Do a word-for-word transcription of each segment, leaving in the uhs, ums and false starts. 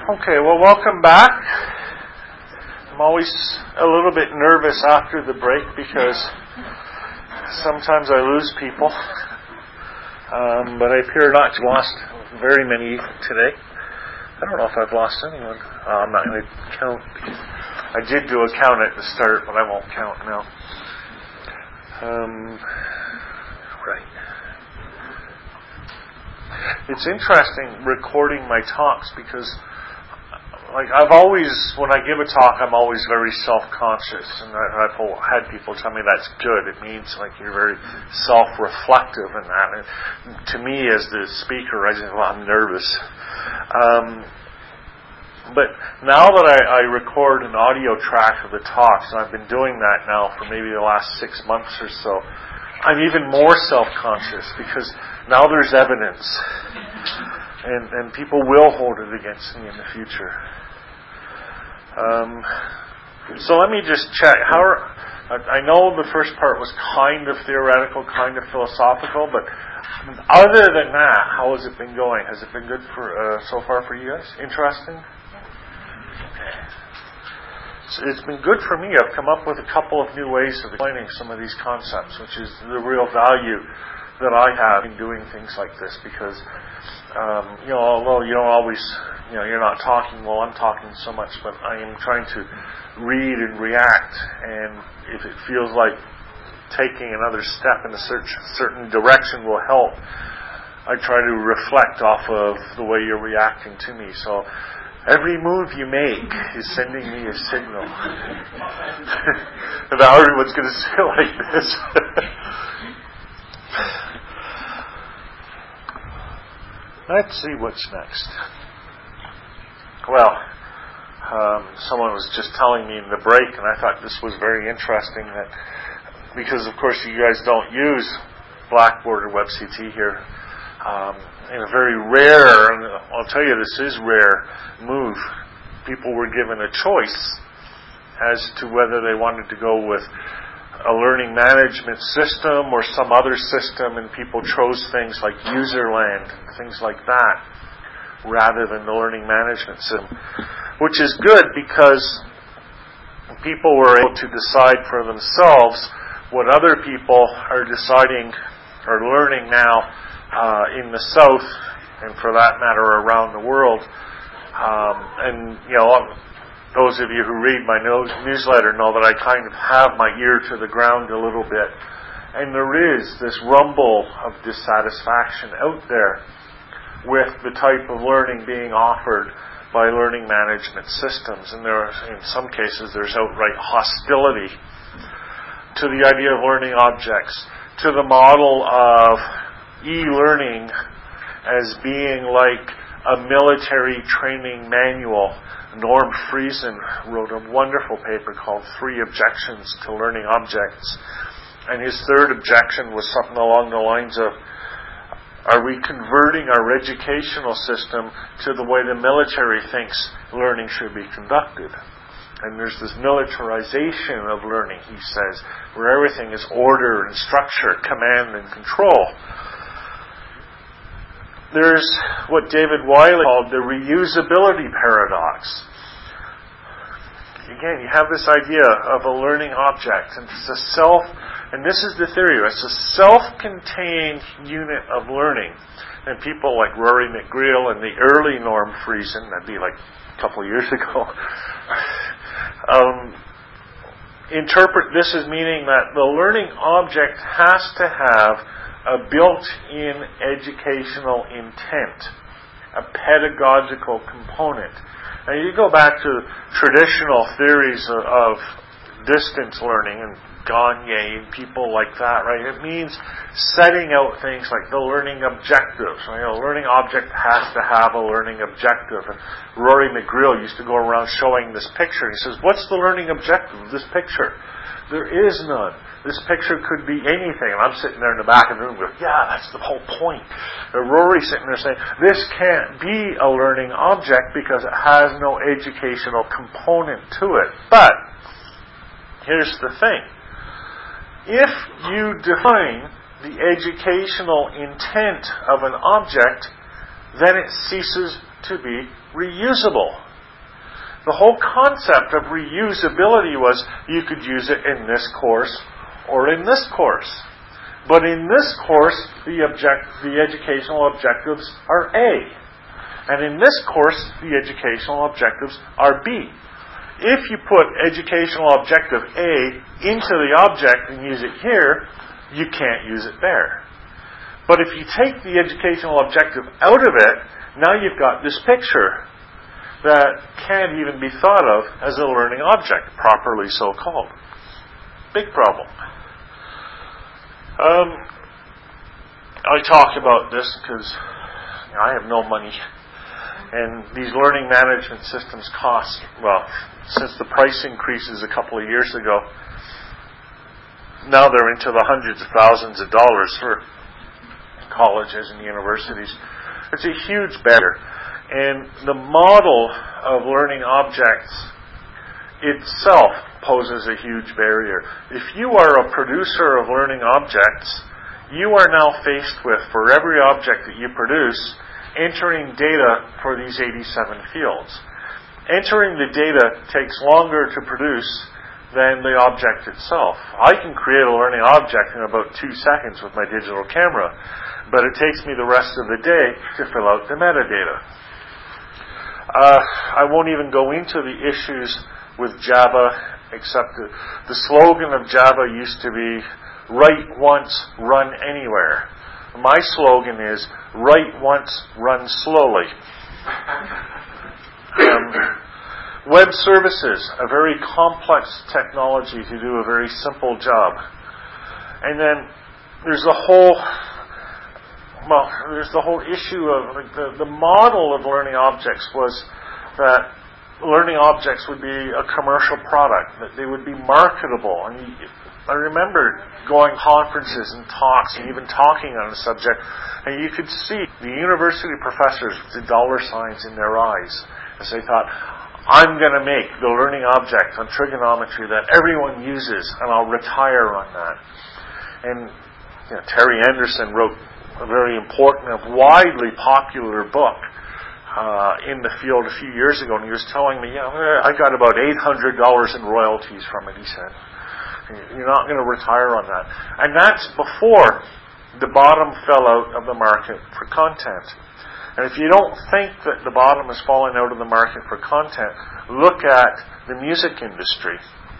Okay, well, welcome back. I'm always a little bit nervous after the break because sometimes I lose people. Um, but I appear not to have lost very many today. I don't know if I've lost anyone. Uh, I'm not going to count. I did do a count at the start, but I won't count now. Um, right. It's interesting recording my talks because Like I've always, when I give a talk, I'm always very self-conscious, and I, I've had people tell me that's good. It means like you're very self-reflective in that. And to me, as the speaker, I just, well, I'm nervous. Um, but now that I, I record an audio track of the talks, and I've been doing that now for maybe the last six months or so, I'm even more self-conscious because now there's evidence, and and people will hold it against me in the future. Um, so let me just check. How are, I know the first part was kind of theoretical, kind of philosophical, but other than that, how has it been going? Has it been good for uh, so far for you guys? Interesting? Okay. So it's been good for me. I've come up with a couple of new ways of explaining some of these concepts, which is the real value that I have in doing things like this, because um, you know, although you don't always, you know, you're not talking while I'm talking so much, but I am trying to read and react, and if it feels like taking another step in a certain direction will help, I try to reflect off of the way you're reacting to me. So every move you make is sending me a signal. And now everyone's going to say like this. Let's see what's next. Well, um, someone was just telling me in the break, and I thought this was very interesting, that because of course you guys don't use Blackboard or WebCT here, um, in a very rare, and I'll tell you this is rare, move, people were given a choice as to whether they wanted to go with a learning management system or some other system, and people chose things like Userland and things like that rather than the learning management system, which is good because people were able to decide for themselves what other people are deciding or learning now uh, in the South, and for that matter around the world. Um, and you know, those of you who read my newsletter know that I kind of have my ear to the ground a little bit. And there is this rumble of dissatisfaction out there with the type of learning being offered by learning management systems. And there are, in some cases, there's outright hostility to the idea of learning objects, to the model of e-learning as being like a military training manual. Norm Friesen wrote a wonderful paper called Three Objections to Learning Objects. And his third objection was something along the lines of, are we converting our educational system to the way the military thinks learning should be conducted? And there's this militarization of learning, he says, where everything is order and structure, command and control. There's what David Wiley called the reusability paradox. Again, you have this idea of a learning object, and it's a self, and this is the theory, it's a self-contained unit of learning. And people like Rory McGreal and the early Norm Friesen, that'd be like a couple of years ago, um, interpret this as meaning that the learning object has to have a built-in educational intent, a pedagogical component. Now you go back to traditional theories of, of distance learning and Gagne and people like that, right? It means setting out things like the learning objectives. You know, a learning object has to have a learning objective. And Rory McGreal used to go around showing this picture. He says, what's the learning objective of this picture? There is none. This picture could be anything. And I'm sitting there in the back of the room going, yeah, that's the whole point. And Rory's sitting there saying, this can't be a learning object because it has no educational component to it. But here's the thing. If you define the educational intent of an object, then it ceases to be reusable. The whole concept of reusability was you could use it in this course or in this course. But in this course, the object, the educational objectives are A. And in this course, the educational objectives are B. If you put educational objective A into the object and use it here, you can't use it there. But if you take the educational objective out of it, now you've got this picture that can't even be thought of as a learning object, properly so called. Big problem. Um, I talk about this because you know, I have no money. And these learning management systems cost, well, since the price increases a couple of years ago, now they're into the hundreds of thousands of dollars for colleges and universities. It's a huge barrier. And the model of learning objects itself poses a huge barrier. If you are a producer of learning objects, you are now faced with, for every object that you produce, entering data for these eighty-seven fields. Entering the data takes longer to produce than the object itself. I can create a learning object in about two seconds with my digital camera, but it takes me the rest of the day to fill out the metadata. Uh, I won't even go into the issues with Java, except the, the slogan of Java used to be, write once, run anywhere. My slogan is, write once, run slowly. Um, web services, a very complex technology to do a very simple job. And then there's the whole... Well, there's the whole issue of like, the, the model of learning objects was that learning objects would be a commercial product, that they would be marketable. And you, I remember going to conferences and talks and even talking on the subject, and you could see the university professors with the dollar signs in their eyes as they thought, I'm going to make the learning object on trigonometry that everyone uses, and I'll retire on that. And you know, Terry Anderson wrote a very important and widely popular book uh, in the field a few years ago, and he was telling me, yeah, I got about eight hundred dollars in royalties from it, he said. You're not going to retire on that. And that's before the bottom fell out of the market for content. And if you don't think that the bottom is falling out of the market for content, look at the music industry,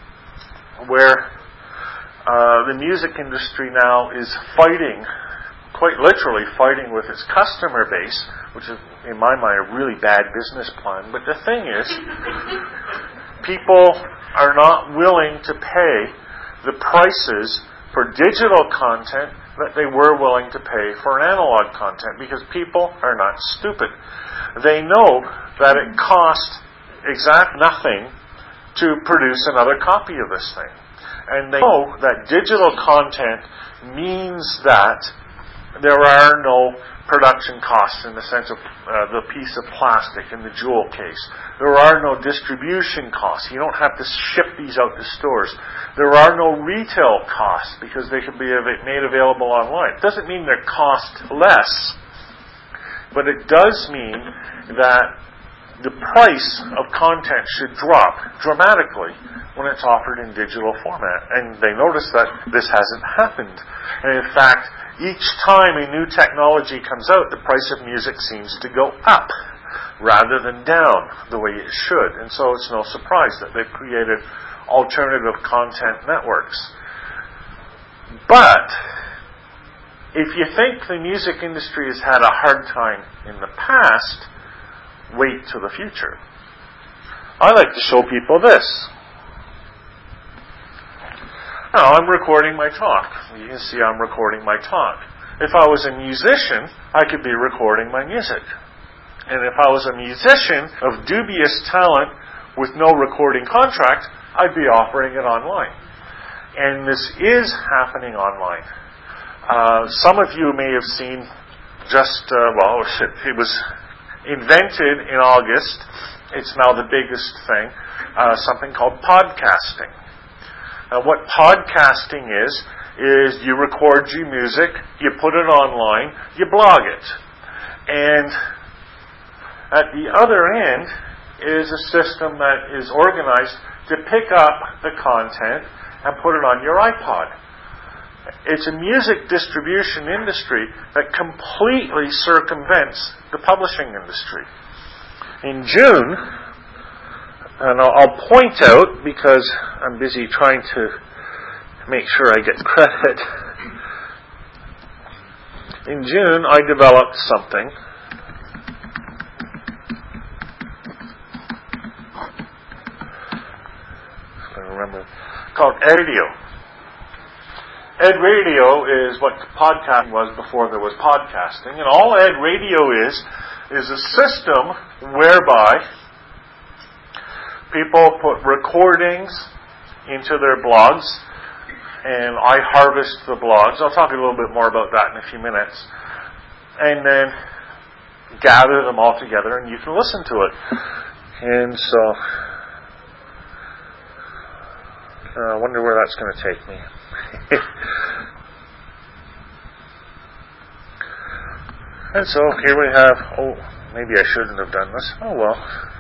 where uh, the music industry now is fighting quite literally fighting with its customer base, which is, in my mind, a really bad business plan. But the thing is, people are not willing to pay the prices for digital content that they were willing to pay for analog content, because people are not stupid. They know that it costs exact nothing to produce another copy of this thing. And they know that digital content means that there are no production costs in the sense of uh, the piece of plastic in the jewel case. There are no distribution costs. You don't have to ship these out to stores. There are no retail costs because they can be made available online. It doesn't mean they cost less, but it does mean that the price of content should drop dramatically when it's offered in digital format. And they notice that this hasn't happened. And in fact, each time a new technology comes out, the price of music seems to go up rather than down the way it should. And so it's no surprise that they've created alternative content networks. But if you think the music industry has had a hard time in the past, wait till the future. I like to show people this. Now, I'm recording my talk. You can see I'm recording my talk. If I was a musician, I could be recording my music. And if I was a musician of dubious talent with no recording contract, I'd be offering it online. And this is happening online. Uh, some of you may have seen just, uh, well, it was invented in August. It's now the biggest thing. Uh, something called podcasting. Uh, what podcasting is, is you record your music, you put it online, you blog it. And At the other end is a system that is organized to pick up the content and put it on your iPod. It's a music distribution industry that completely circumvents the publishing industry. In June, and I'll, I'll point out, because I'm busy trying to make sure I get credit, in June I developed something I remember called Ed Radio. Ed Radio is what podcasting was before there was podcasting, and all Ed Radio is is a system whereby people put recordings into their blogs, and I harvest the blogs. I'll talk a little bit more about that in a few minutes, and then gather them all together, and you can listen to it. And so I uh, wonder where that's going to take me. And so here we have, oh, maybe I shouldn't have done this. Oh well.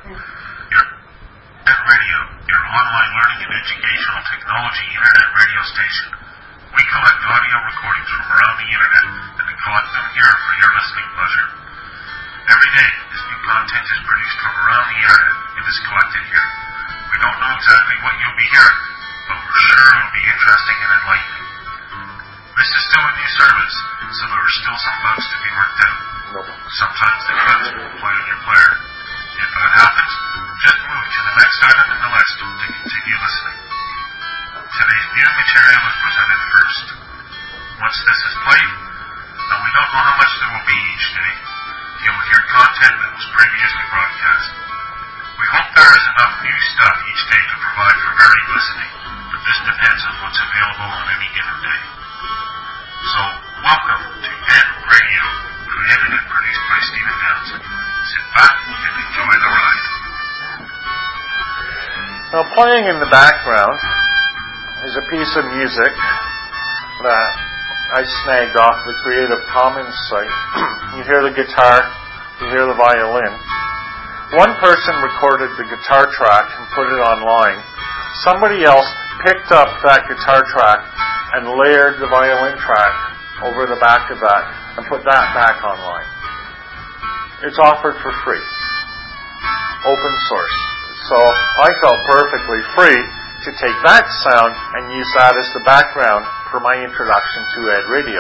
Ed Radio, your online learning and educational technology internet radio station. We collect audio recordings from around the internet and then collect them here for your listening pleasure. Every day, this new content is produced from around the internet and is collected here. We don't know exactly what you'll be hearing, but we're sure it'll be interesting and enlightening. This is still a new service, so there are still some bugs to be worked out. Sometimes the cuts will play on your player. If that happens, just move to the next item in the list to continue listening. Today's new material is presented first. Once this is played, and we don't know how much there will be each day, you will hear content that was previously broadcast. We hope there is enough new stuff each day to provide for varied listening, but this depends on what's available on any given day. So, welcome to Ed Radio, created and produced by Stephen Downs. Sit back and enjoy the ride. Now, playing in the background is a piece of music that I snagged off the Creative Commons site. You hear the guitar, you hear the violin. One person recorded the guitar track and put it online. Somebody else picked up that guitar track and layered the violin track over the back of that and put that back online. It's offered for free. Open source. So I felt perfectly free to take that sound and use that as the background for my introduction to Ed Radio.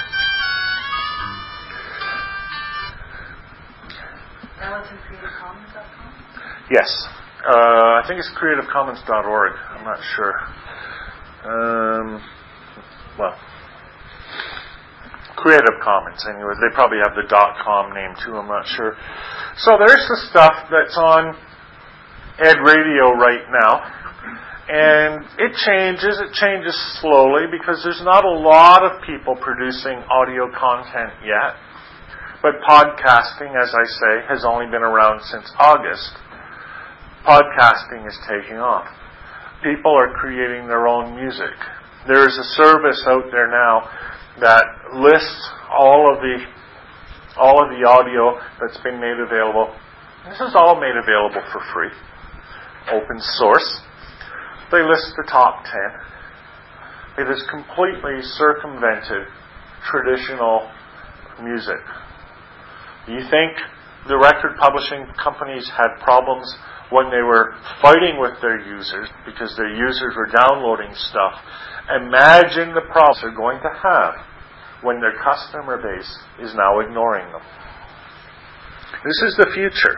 Relative Creative Commons dot com? Yes. Uh, I think it's creative commons dot org. I'm not sure. Um, well, Creative Commons, anyway. They probably have the .com name too, I'm not sure. So there's the stuff that's on Ed Radio right now. And it changes, it changes slowly because there's not a lot of people producing audio content yet. But podcasting, as I say, has only been around since August. Podcasting is taking off. People are creating their own music. There is a service out there now that lists all of the all of the audio that's been made available. This is all made available for free. Open source. They list the top ten. It has completely circumvented traditional music. You think the record publishing companies had problems when they were fighting with their users because their users were downloading stuff? Imagine the problems they're going to have when their customer base is now ignoring them. This is the future.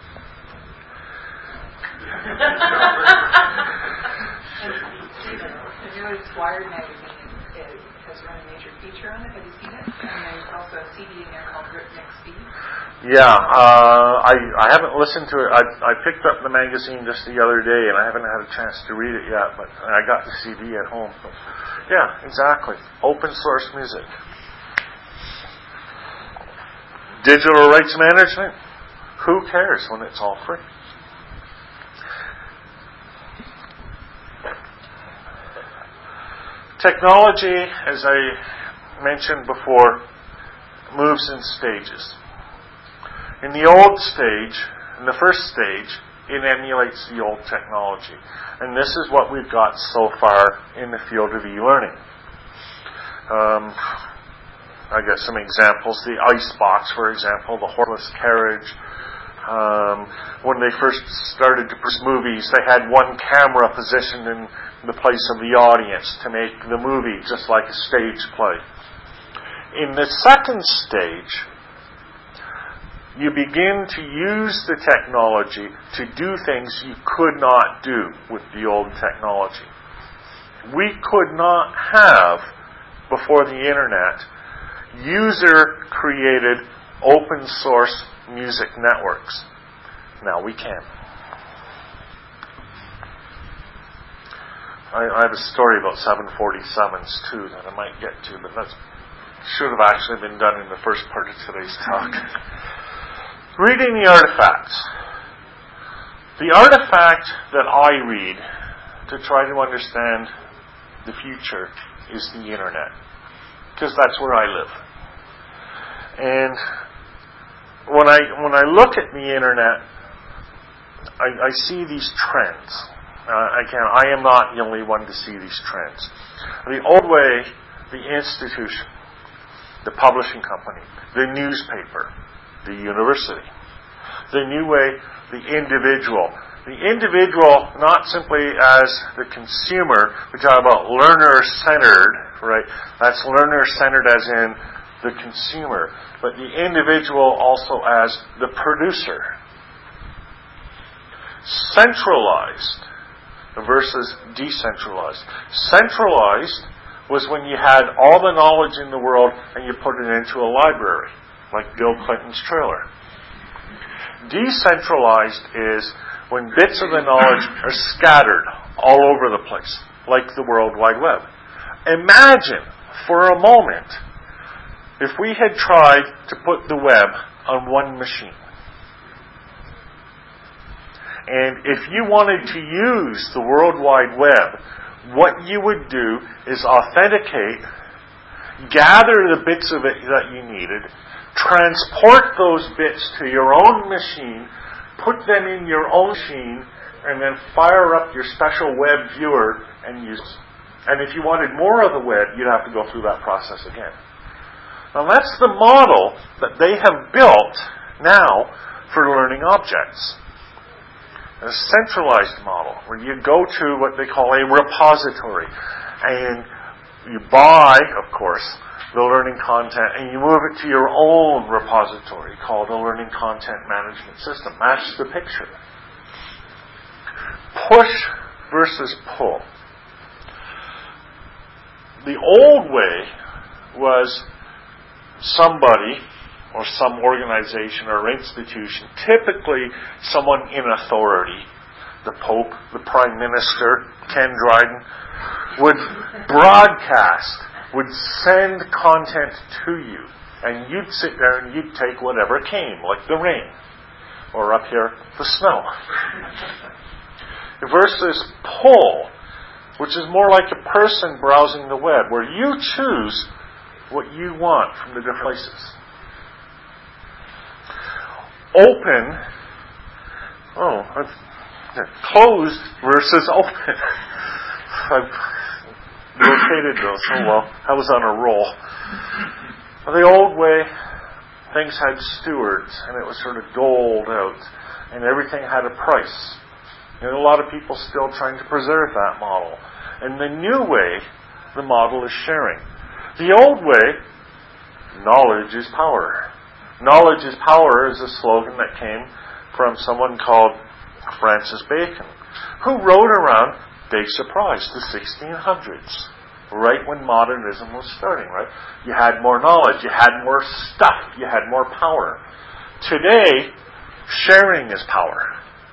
The newest Wired magazine is, has run a major feature on it. Have you seen it? And there's also a C D in there called Rip Next Speed. Yeah, uh, I I haven't listened to it. I I picked up the magazine just the other day, and I haven't had a chance to read it yet. But I got the C D at home. But yeah, exactly. Open source music. Digital rights management. Who cares when it's all free? Technology, as I mentioned before, moves in stages. In the old stage, in the first stage, it emulates the old technology. And this is what we've got so far in the field of e-learning. Um, I got some examples. The Icebox, for example, the horseless carriage. Um, when they first started to produce movies, they had one camera positioned in the place of the audience to make the movie just like a stage play. In the second stage, you begin to use the technology to do things you could not do with the old technology. We could not have, before the internet, user-created open source music networks. Now we can. I, I have a story about seven forty-sevens too that I might get to, but that should have actually been done in the first part of today's talk. Reading the artifacts. The artifact that I read to try to understand the future is the internet, because that's where I live. And when I when I look at the internet, I, I see these trends. Uh, again, I am not the only one to see these trends. The old way, the institution, the publishing company, the newspaper, the university. The new way, the individual. The individual, not simply as the consumer. We talk about learner-centered, right? That's learner-centered as in the consumer. But the individual also as the producer. Centralized versus decentralized. Centralized was when you had all the knowledge in the world and you put it into a library, like Bill Clinton's trailer. Decentralized is when bits of the knowledge are scattered all over the place, like the World Wide Web. Imagine, for a moment, if we had tried to put the web on one machine. And if you wanted to use the World Wide Web, what you would do is authenticate, gather the bits of it that you needed, transport those bits to your own machine, put them in your own machine, and then fire up your special web viewer and use it. And if you wanted more of the web, you'd have to go through that process again. Now that's the model that they have built now for learning objects. A centralized model where you go to what they call a repository and you buy, of course, the learning content and you move it to your own repository called a learning content management system. That's the picture. Push versus pull. The old way was somebody or some organization or institution, typically someone in authority, the Pope, the Prime Minister, Ken Dryden, would broadcast, would send content to you, and you'd sit there and you'd take whatever came, like the rain, or up here, the snow. Versus pull, which is more like a person browsing the web, where you choose what you want from the different places. Open, oh, closed versus open. I've rotated those. Oh well, I was on a roll. The old way, things had stewards, and it was sort of doled out, and everything had a price. And a lot of people still trying to preserve that model. And the new way, the model is sharing. The old way, knowledge is power. Knowledge is power is a slogan that came from someone called Francis Bacon, who wrote around, big surprise, the sixteen hundreds, right when modernism was starting, right? You had more knowledge, you had more stuff, you had more power. Today, sharing is power.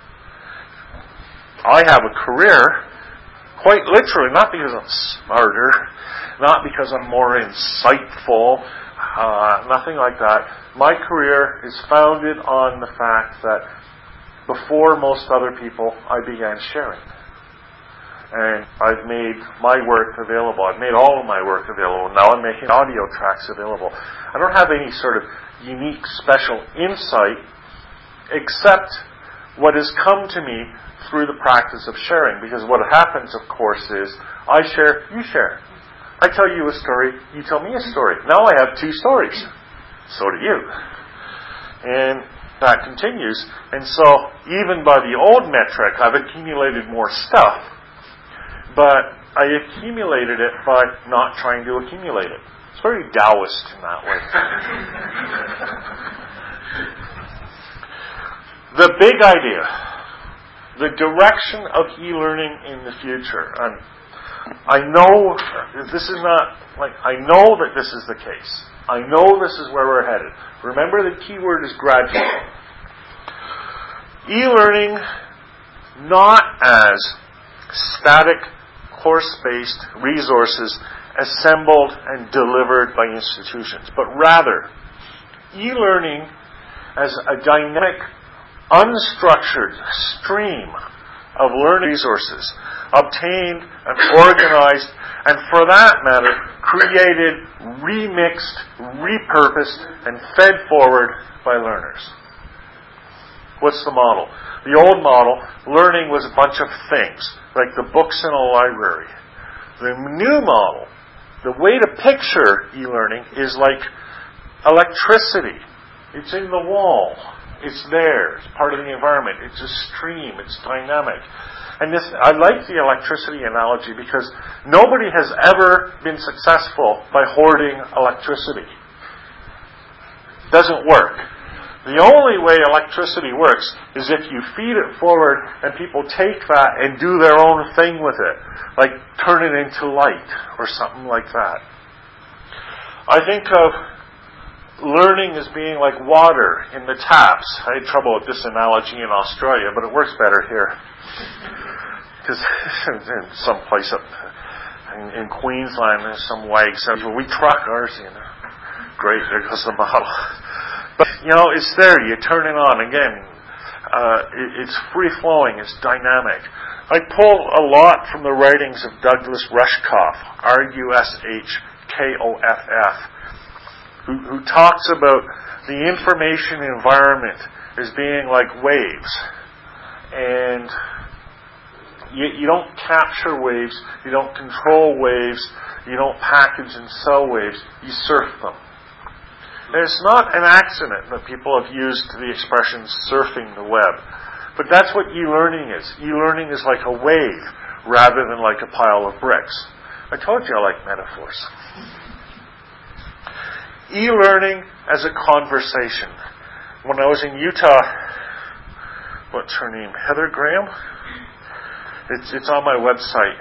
I have a career, quite literally, not because I'm smarter, not because I'm more insightful, uh, nothing like that. My career is founded on the fact that before most other people, I began sharing. And I've made my work available. I've made all of my work available. Now I'm making audio tracks available. I don't have any sort of unique, special insight accept what has come to me through the practice of sharing. Because what happens, of course, is I share, you share. I tell you a story, you tell me a story. Now I have two stories. So do you. And that continues. And so, even by the old metric, I've accumulated more stuff, but I accumulated it by not trying to accumulate it. It's very Taoist in that way. The big idea, the direction of e-learning in the future. And I know this is not, like, I know that this is the case. I know this is where we're headed. Remember, the key word is gradual. E-learning not as static, course-based resources assembled and delivered by institutions, but rather e-learning as a dynamic, unstructured stream of learning resources obtained and organized, and for that matter, created, remixed, repurposed, and fed forward by learners. What's the model? The old model, learning was a bunch of things, like the books in a library. The new model, the way to picture e-learning is like electricity. It's in the wall. It's there. It's part of the environment. It's a stream. It's dynamic. And this, I like the electricity analogy because nobody has ever been successful by hoarding electricity. It doesn't work. The only way electricity works is if you feed it forward and people take that and do their own thing with it, like turn it into light or something like that. I think of learning as being like water in the taps. I had trouble with this analogy in Australia, but it works better here. Because in some place up in, in Queensland, there's some wags says, well, we truck ours in. Great, there goes the model. But, you know, it's there. You turn it on. Again, uh, it, it's free-flowing. It's dynamic. I pull a lot from the writings of Douglas Rushkoff, R U S H K O F F, who, who talks about the information environment as being like waves. And you, you don't capture waves. You don't control waves. You don't package and sell waves. You surf them. And it's not an accident that people have used the expression surfing the web. But that's what e-learning is. E-learning is like a wave rather than like a pile of bricks. I told you I like metaphors. E-learning as a conversation. When I was in Utah, what's her name? Heather Graham? It's, it's on my website.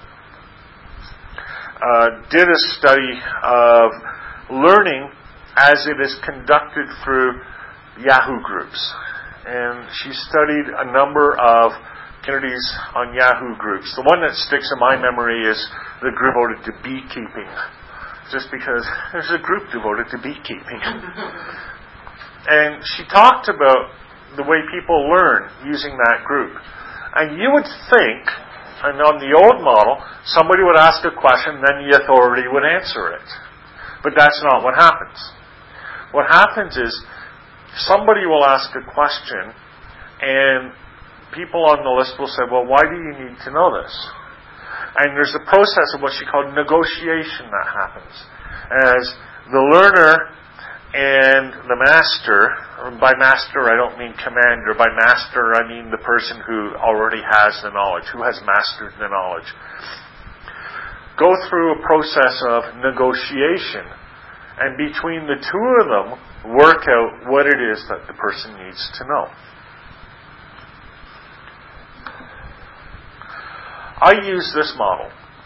Uh, did a study of learning as it is conducted through Yahoo groups. And she studied a number of communities on Yahoo groups. The one that sticks in my memory is the group devoted to beekeeping. Just because there's a group devoted to beekeeping. And she talked about the way people learn using that group. And you would think, and on the old model, somebody would ask a question, then the authority would answer it. But that's not what happens. What happens is somebody will ask a question and people on the list will say, well, why do you need to know this? And there's a process of what she called negotiation that happens. As the learner and the master, or by master I don't mean commander, by master I mean the person who already has the knowledge, who has mastered the knowledge, go through a process of negotiation. And between the two of them, work out what it is that the person needs to know. I use this model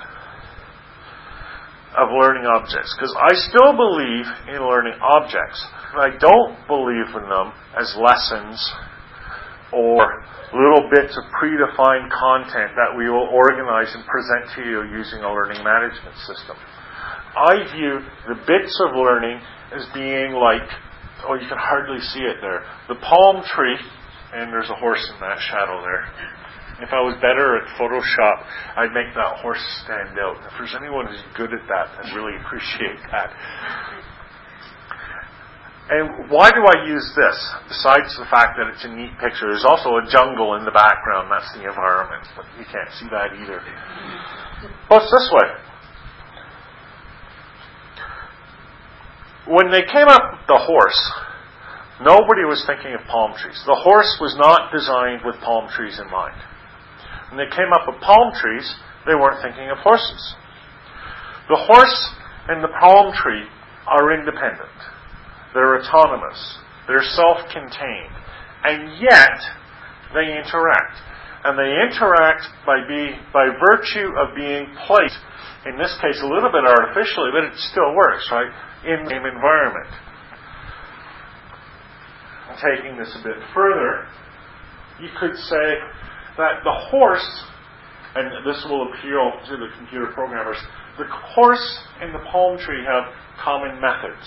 of learning objects because I still believe in learning objects. I don't believe in them as lessons or little bits of predefined content that we will organize and present to you using a learning management system. I view the bits of learning as being like, oh, you can hardly see it there, the palm tree, and there's a horse in that shadow there. If I was better at Photoshop, I'd make that horse stand out. If there's anyone who's good at that, I'd really appreciate that. And why do I use this? Besides the fact that it's a neat picture, there's also a jungle in the background. That's the environment. But you can't see that either. Well, it's this way. When they came up with the horse, nobody was thinking of palm trees. The horse was not designed with palm trees in mind. When they came up with palm trees, they weren't thinking of horses. The horse and the palm tree are independent. They're autonomous. They're self-contained. And yet, they interact. And they interact by being, by virtue of being placed, in this case a little bit artificially, but it still works, right, in the same environment. Taking this a bit further, you could say that the horse, and this will appeal to the computer programmers, the horse and the palm tree have common methods.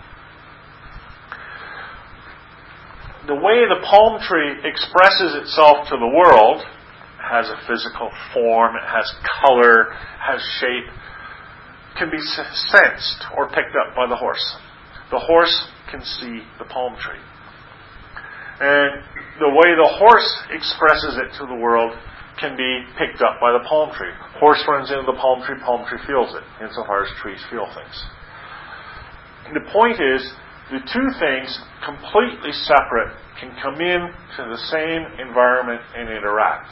The way the palm tree expresses itself to the world, has a physical form, it has color, has shape, can be sensed or picked up by the horse. The horse can see the palm tree. And the way the horse expresses it to the world can be picked up by the palm tree. Horse runs into the palm tree, palm tree feels it, insofar as trees feel things. And the point is, the two things, completely separate, can come in to the same environment and interact.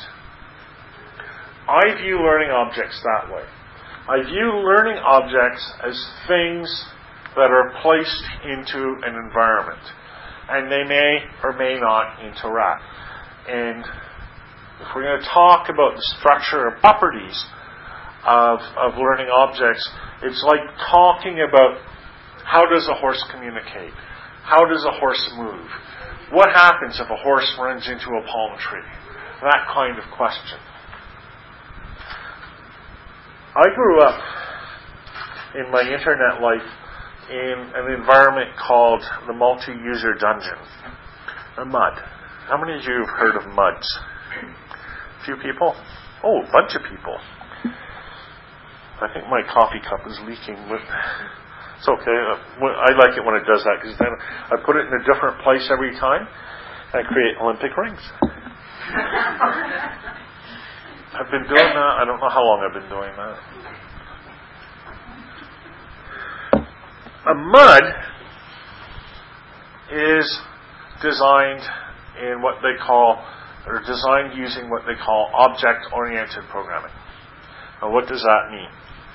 I view learning objects that way. I view learning objects as things that are placed into an environment. And they may or may not interact. And if we're going to talk about the structure and properties of, of learning objects, it's like talking about how does a horse communicate? How does a horse move? What happens if a horse runs into a palm tree? That kind of question. I grew up in my internet life in an environment called the multi-user dungeon, a mud. How many of you have heard of muds? A few people? Oh, a bunch of people. I think my coffee cup is leaking. But it's okay. I like it when it does that because then I put it in a different place every time. I create Olympic rings. I've been doing that. I don't know how long I've been doing that. A mud is designed in what they call, or designed using what they call object-oriented programming. Now, what does that mean?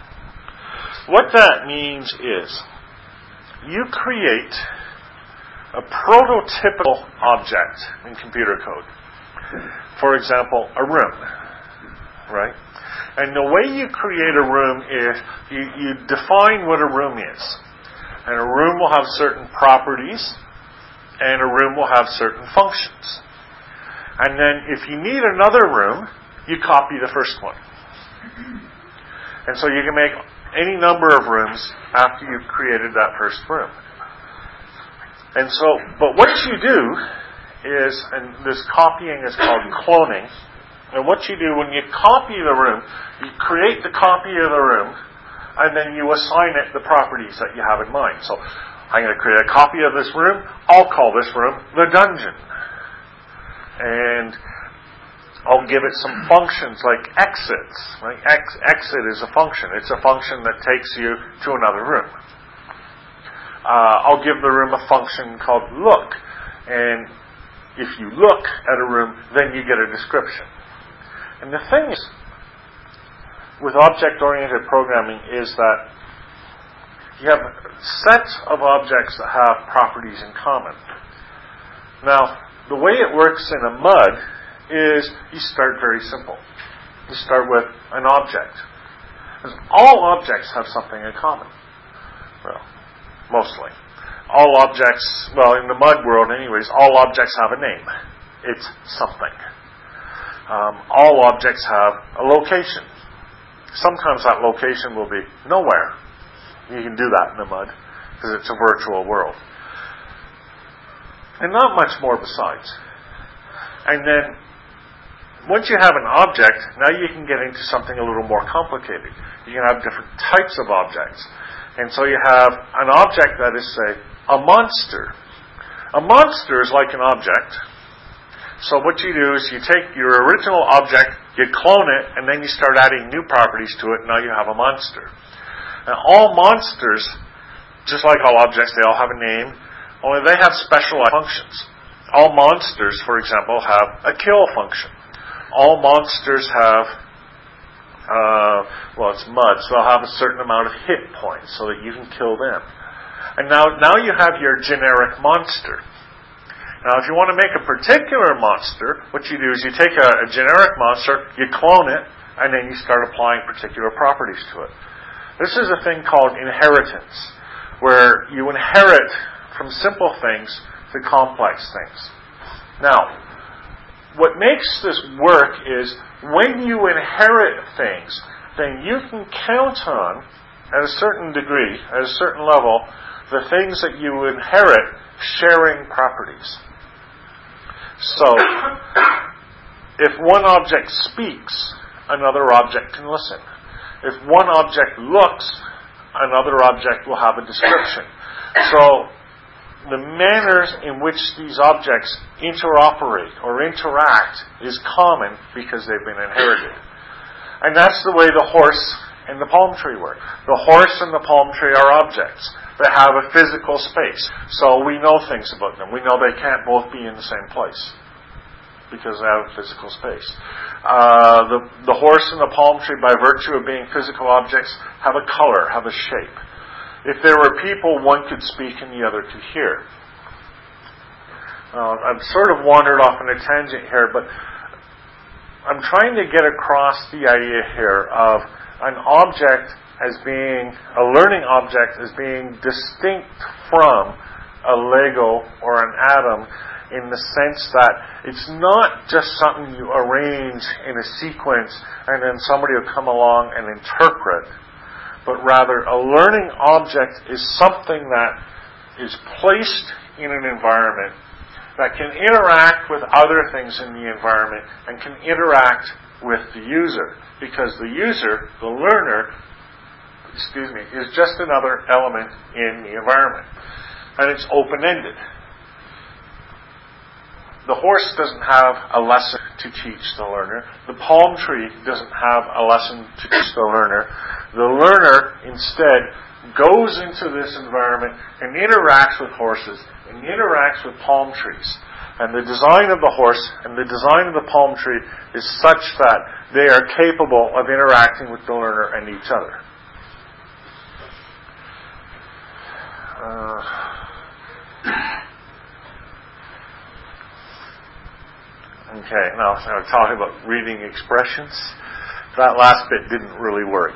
What that means is you create a prototypical object in computer code. For example, a room. Right? And the way you create a room is you, you define what a room is. And a room will have certain properties, and a room will have certain functions. And then if you need another room, you copy the first one. And so you can make any number of rooms after you've created that first room. And so, but what you do is, and this copying is called cloning. And what you do when you copy the room, you create the copy of the room, and then you assign it the properties that you have in mind. So I'm going to create a copy of this room. I'll call this room the dungeon. And I'll give it some functions like exits. Right? Ex- exit is a function. It's a function that takes you to another room. Uh, I'll give the room a function called look. And if you look at a room, then you get a description. And the thing is, with object-oriented programming is that you have sets of objects that have properties in common. Now, the way it works in a mud is you start very simple. You start with an object. Because all objects have something in common. Well, mostly. All objects, well, in the mud world anyways, all objects have a name. It's something. Um, all objects have a location. Sometimes that location will be nowhere. You can do that in the mud because it's a virtual world. And not much more besides. And then once you have an object, now you can get into something a little more complicated. You can have different types of objects. And so you have an object that is, say, a monster. A monster is like an object. So what you do is you take your original object, you clone it, and then you start adding new properties to it, and now you have a monster. Now all monsters, just like all objects, they all have a name, only they have specialized functions. All monsters, for example, have a kill function. All monsters have, uh, well, it's mud, so they'll have a certain amount of hit points so that you can kill them. And now, now you have your generic monster. Now, if you want to make a particular monster, what you do is you take a, a generic monster, you clone it, and then you start applying particular properties to it. This is a thing called inheritance, where you inherit from simple things to complex things. Now, what makes this work is when you inherit things, then you can count on, at a certain degree, at a certain level, the things that you inherit sharing properties. So, if one object speaks, another object can listen. If one object looks, another object will have a description. So, the manners in which these objects interoperate or interact is common because they've been inherited. And that's the way the horse and the palm tree work. The horse and the palm tree are objects that have a physical space. So we know things about them. We know they can't both be in the same place because they have a physical space. Uh, the, the horse and the palm tree, by virtue of being physical objects, have a color, have a shape. If there were people, one could speak and the other could hear. Uh, I've sort of wandered off on a tangent here, but I'm trying to get across the idea here of an object as being, a learning object as being distinct from a Lego or an atom in the sense that it's not just something you arrange in a sequence and then somebody will come along and interpret, but rather a learning object is something that is placed in an environment that can interact with other things in the environment and can interact with the user, because the user, the learner, excuse me, is just another element in the environment. And it's open-ended. The horse doesn't have a lesson to teach the learner. The palm tree doesn't have a lesson to teach the learner. The learner, instead, goes into this environment and interacts with horses and interacts with palm trees. And the design of the horse and the design of the palm tree is such that they are capable of interacting with the learner and each other. Uh, okay, now I'm talking about reading expressions. That last bit didn't really work.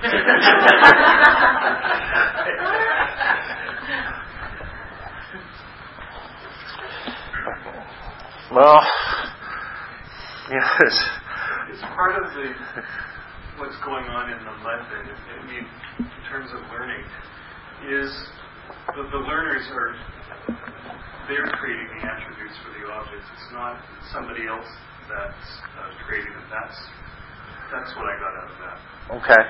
Well, yes. It's part of the what's going on in the method. I mean, in terms of learning, is the, the learners are they're creating the attributes for the objects. It's not somebody else that's uh, creating it. That's that's what I got out of that. Okay.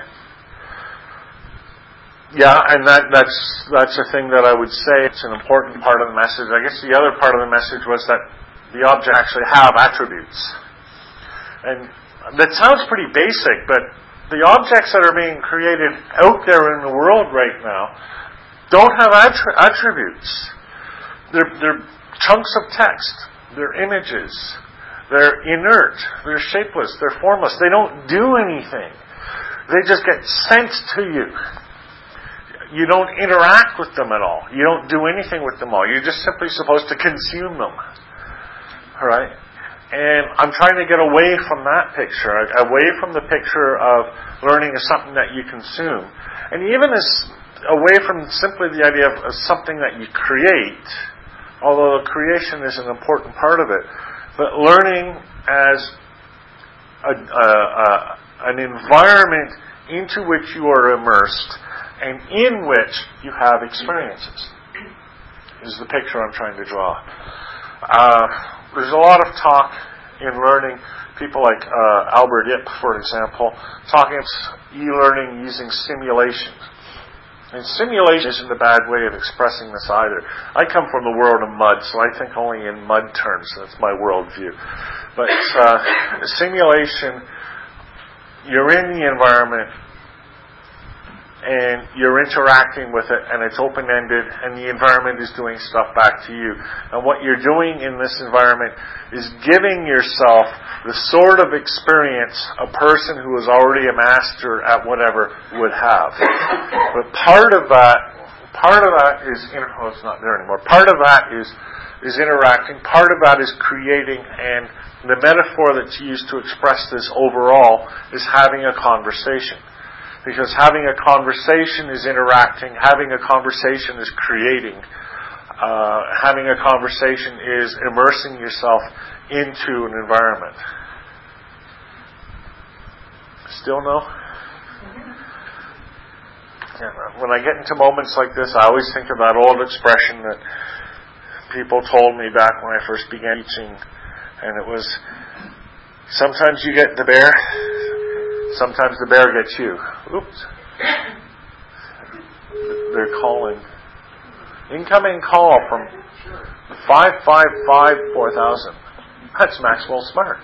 Yeah, and that, that's that's a thing that I would say it's an important part of the message. I guess the other part of the message was that the objects actually have attributes. And that sounds pretty basic, but the objects that are being created out there in the world right now don't have attri- attributes. They're, they're chunks of text. They're images. They're inert. They're shapeless. They're formless. They don't do anything. They just get sent to you. You don't interact with them at all. You don't do anything with them all. You're just simply supposed to consume them. All right? And I'm trying to get away from that picture, away from the picture of learning as something that you consume. And even as away from simply the idea of, of something that you create, although creation is an important part of it, but learning as a, a, a, an environment into which you are immersed and in which you have experiences is the picture I'm trying to draw. Uh, there's a lot of talk in learning, people like uh, Albert Ipp, for example, talking about e-learning using simulation. And simulation isn't a bad way of expressing this either. I come from the world of mud, so I think only in mud terms. That's my worldview. But uh, simulation, you're in the environment, and you're interacting with it, and it's open-ended, and the environment is doing stuff back to you. And what you're doing in this environment is giving yourself the sort of experience a person who is already a master at whatever would have. But part of that, part of that is, oh, it's not there anymore. Part of that is is interacting. Part of that is creating, and the metaphor that's used to express this overall is having a conversation. Because having a conversation is interacting, having a conversation is creating, uh, having a conversation is immersing yourself into an environment. Still no? Yeah, when I get into moments like this, I always think of that old expression that people told me back when I first began teaching, and it was, sometimes you get the bear, sometimes the bear gets you. Oops. They're calling. Incoming call from five five five four thousand. That's Maxwell Smart.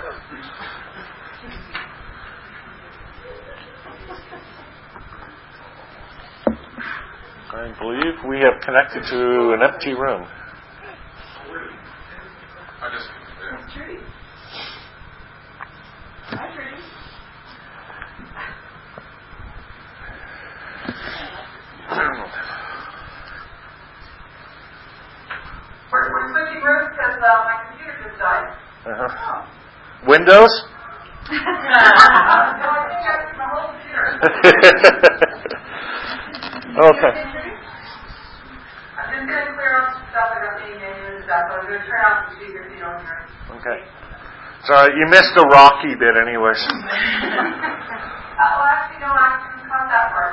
I believe we have connected to an empty room. I just... That's Trudy. Hi, Trudy. We're, we're switching rooms because uh, my computer just died. Uh-huh. Oh. Windows? No, I think that's my whole computer. Okay. I'm just going to clear up some stuff I got being menu and stuff, but I'm going to turn off the speaker so you don't hear it. Okay. Sorry, you missed the Rocky bit anyways. Oh, actually, no, I can cut that part.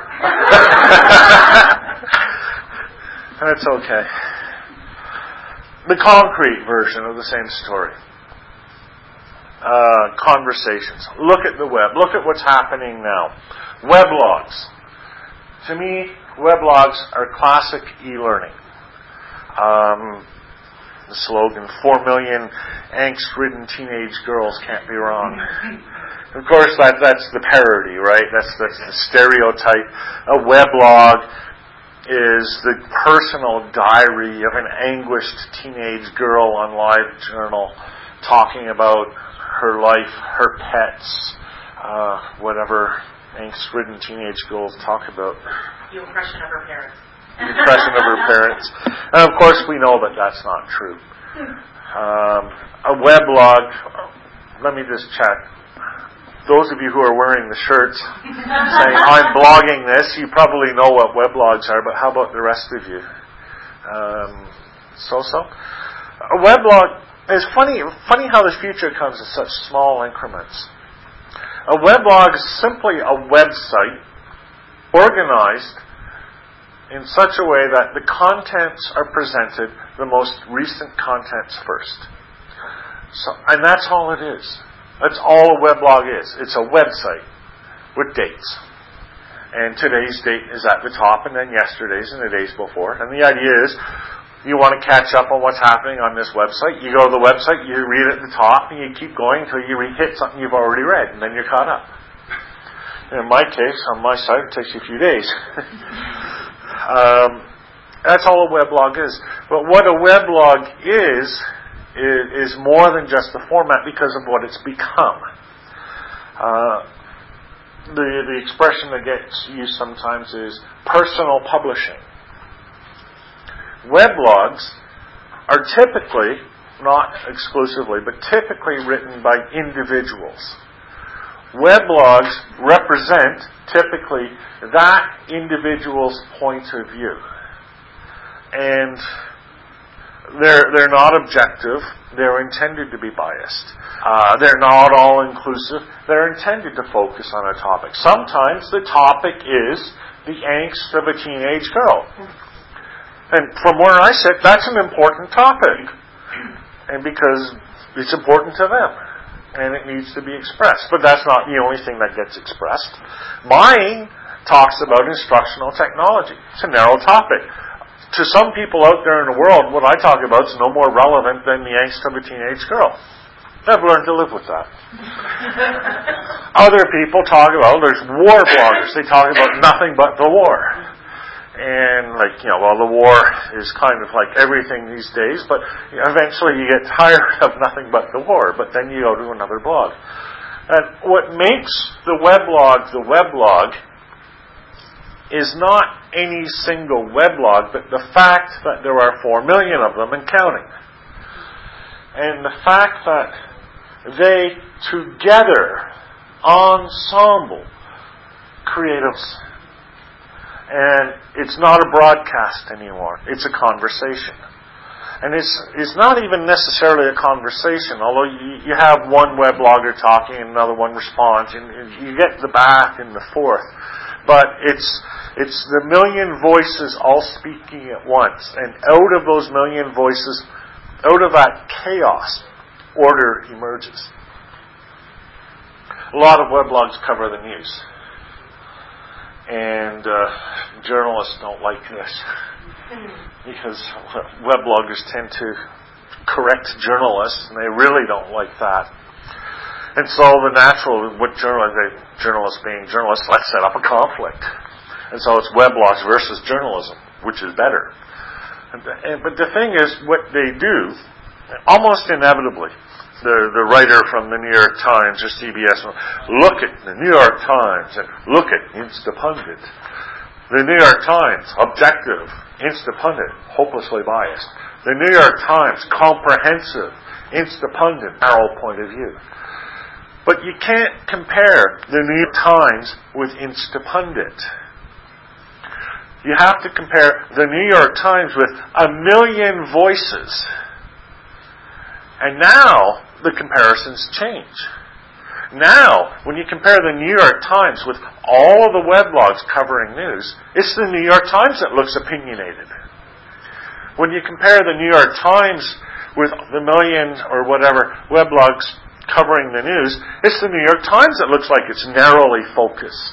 That's okay. The concrete version of the same story. Uh, conversations. Look at the web. Look at what's happening now. Weblogs. To me, weblogs are classic e-learning. Um, the slogan, four million angst-ridden teenage girls can't be wrong. Of course, that, that's the parody, right? That's, that's the stereotype. A weblog is the personal diary of an anguished teenage girl on LiveJournal talking about her life, her pets, uh, whatever angst-ridden teenage girls talk about. The oppression of her parents. The oppression of her parents. And of course we know that that's not true. Um, a weblog, let me just check. Those of you who are wearing the shirts saying, I'm blogging this, you probably know what weblogs are, but how about the rest of you? Um, so-so? A weblog is funny, funny how the future comes in such small increments. A weblog is simply a website organized in such a way that the contents are presented, the most recent contents first. So, and that's all it is. That's all a weblog is. It's a website with dates. And today's date is at the top, and then yesterday's and the days before. And the idea is, you want to catch up on what's happening on this website. You go to the website, you read at the top, and you keep going until you hit something you've already read, and then you're caught up. In my case, on my side, it takes you a few days. um, that's all a weblog is. But what a weblog is, is, is more than just the format because of what it's become. Uh, the, the expression that gets used sometimes is personal publishing. Weblogs are typically, not exclusively, but typically written by individuals. Weblogs represent, typically, that individual's point of view. And they're, they're not objective. They're intended to be biased. Uh, they're not all-inclusive. They're intended to focus on a topic. Sometimes the topic is the angst of a teenage girl. And from where I sit, that's an important topic. And because it's important to them. And it needs to be expressed. But that's not the only thing that gets expressed. Mine talks about instructional technology. It's a narrow topic. To some people out there in the world, what I talk about is no more relevant than the angst of a teenage girl. I've learned to live with that. Other people talk about, there's war bloggers. They talk about nothing but the war. And like, you know, well, the war is kind of like everything these days, but eventually you get tired of nothing but the war, but then you go to another blog. And what makes the weblog the weblog is not any single weblog, but the fact that there are four million of them and counting. And the fact that they together, ensemble, creatives. And it's not a broadcast anymore. It's a conversation. And it's it's not even necessarily a conversation, although you, you have one weblogger talking and another one responds, and you get the back and the forth. But it's it's the million voices all speaking at once. And out of those million voices, out of that chaos, order emerges. A lot of weblogs cover the news. And uh, journalists don't like this because webloggers tend to correct journalists, and they really don't like that. And so the natural, what journalists, journalists being journalists, let's set up a conflict. And so it's weblogs versus journalism, which is better. And, and, but the thing is, what they do, almost inevitably, The, the writer from the New York Times or C B S will look at the New York Times and look at Instapundit. The New York Times, objective, Instapundit, hopelessly biased. The New York Times, comprehensive, Instapundit, narrow point of view. But you can't compare the New York Times with Instapundit. You have to compare the New York Times with a million voices. And now, the comparisons change. Now, when you compare the New York Times with all of the weblogs covering news, it's the New York Times that looks opinionated. When you compare the New York Times with the million or whatever weblogs covering the news, it's the New York Times that looks like it's narrowly focused.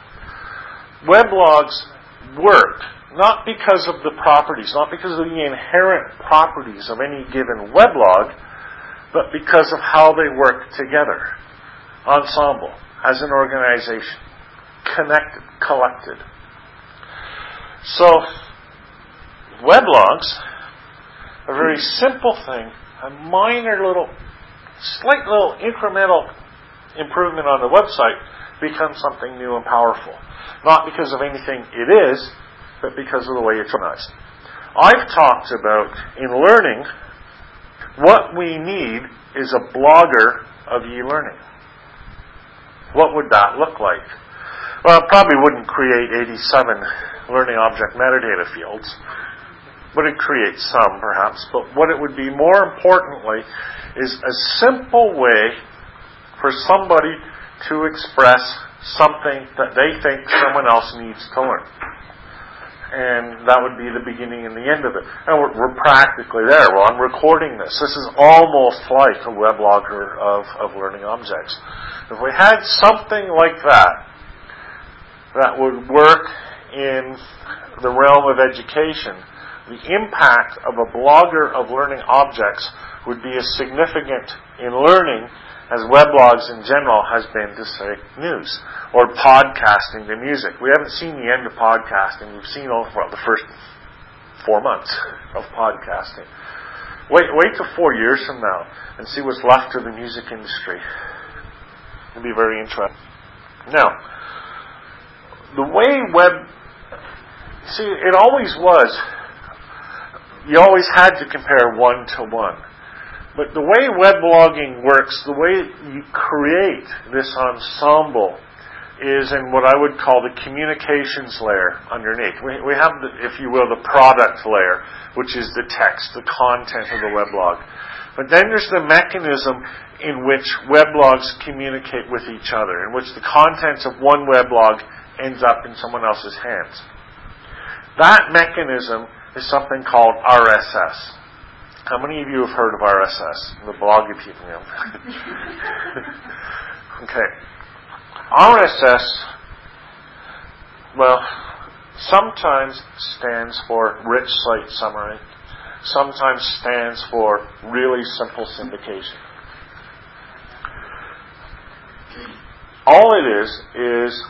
Weblogs work not because of the properties, not because of the inherent properties of any given weblog, but because of how they work together. Ensemble, as an organization. Connected, collected. So, weblogs, a very simple thing, a minor little, slight little incremental improvement on the website becomes something new and powerful. Not because of anything it is, but because of the way it's organized. I've talked about, in learning, what we need is a blogger of e-learning. What would that look like? Well, it probably wouldn't create eighty-seven learning object metadata fields. But it creates some, perhaps. But what it would be, more importantly, is a simple way for somebody to express something that they think someone else needs to learn. And that would be the beginning and the end of it. And we're, we're practically there. Well, I'm recording this. This is almost like a weblogger of, of learning objects. If we had something like that, that would work in the realm of education, the impact of a blogger of learning objects would be as significant in learning as weblogs in general has been to, say, news, or podcasting to music. We haven't seen the end of podcasting. We've seen all, well, the first four months of podcasting. Wait, wait till four years from now and see what's left of the music industry. It'll be very interesting. Now, the way web, see, it always was, you always had to compare one to one. But the way weblogging works, the way you create this ensemble is in what I would call the communications layer underneath. We, we have, the, if you will, the product layer, which is the text, the content of the weblog. But then there's the mechanism in which weblogs communicate with each other, in which the contents of one weblog ends up in someone else's hands. That mechanism is something called R S S. How many of you have heard of R S S? The bloggy people, you know. Okay. R S S well, sometimes stands for rich site summary, sometimes stands for really simple syndication. All it is is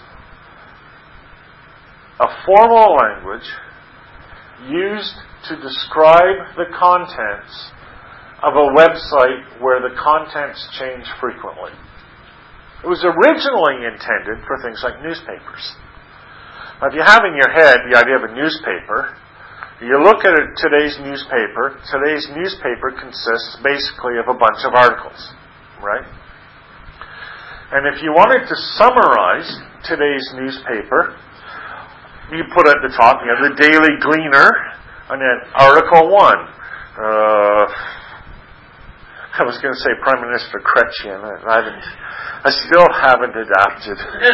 a formal language used to describe the contents of a website where the contents change frequently. It was originally intended for things like newspapers. Now, if you have in your head the idea of a newspaper, you look at it, today's newspaper. Today's newspaper consists basically of a bunch of articles, right? And if you wanted to summarize today's newspaper, you put at the top, you have the Daily Gleaner, and then Article one. Uh, I was going to say Prime Minister Chrétien. I haven't. I still haven't adapted.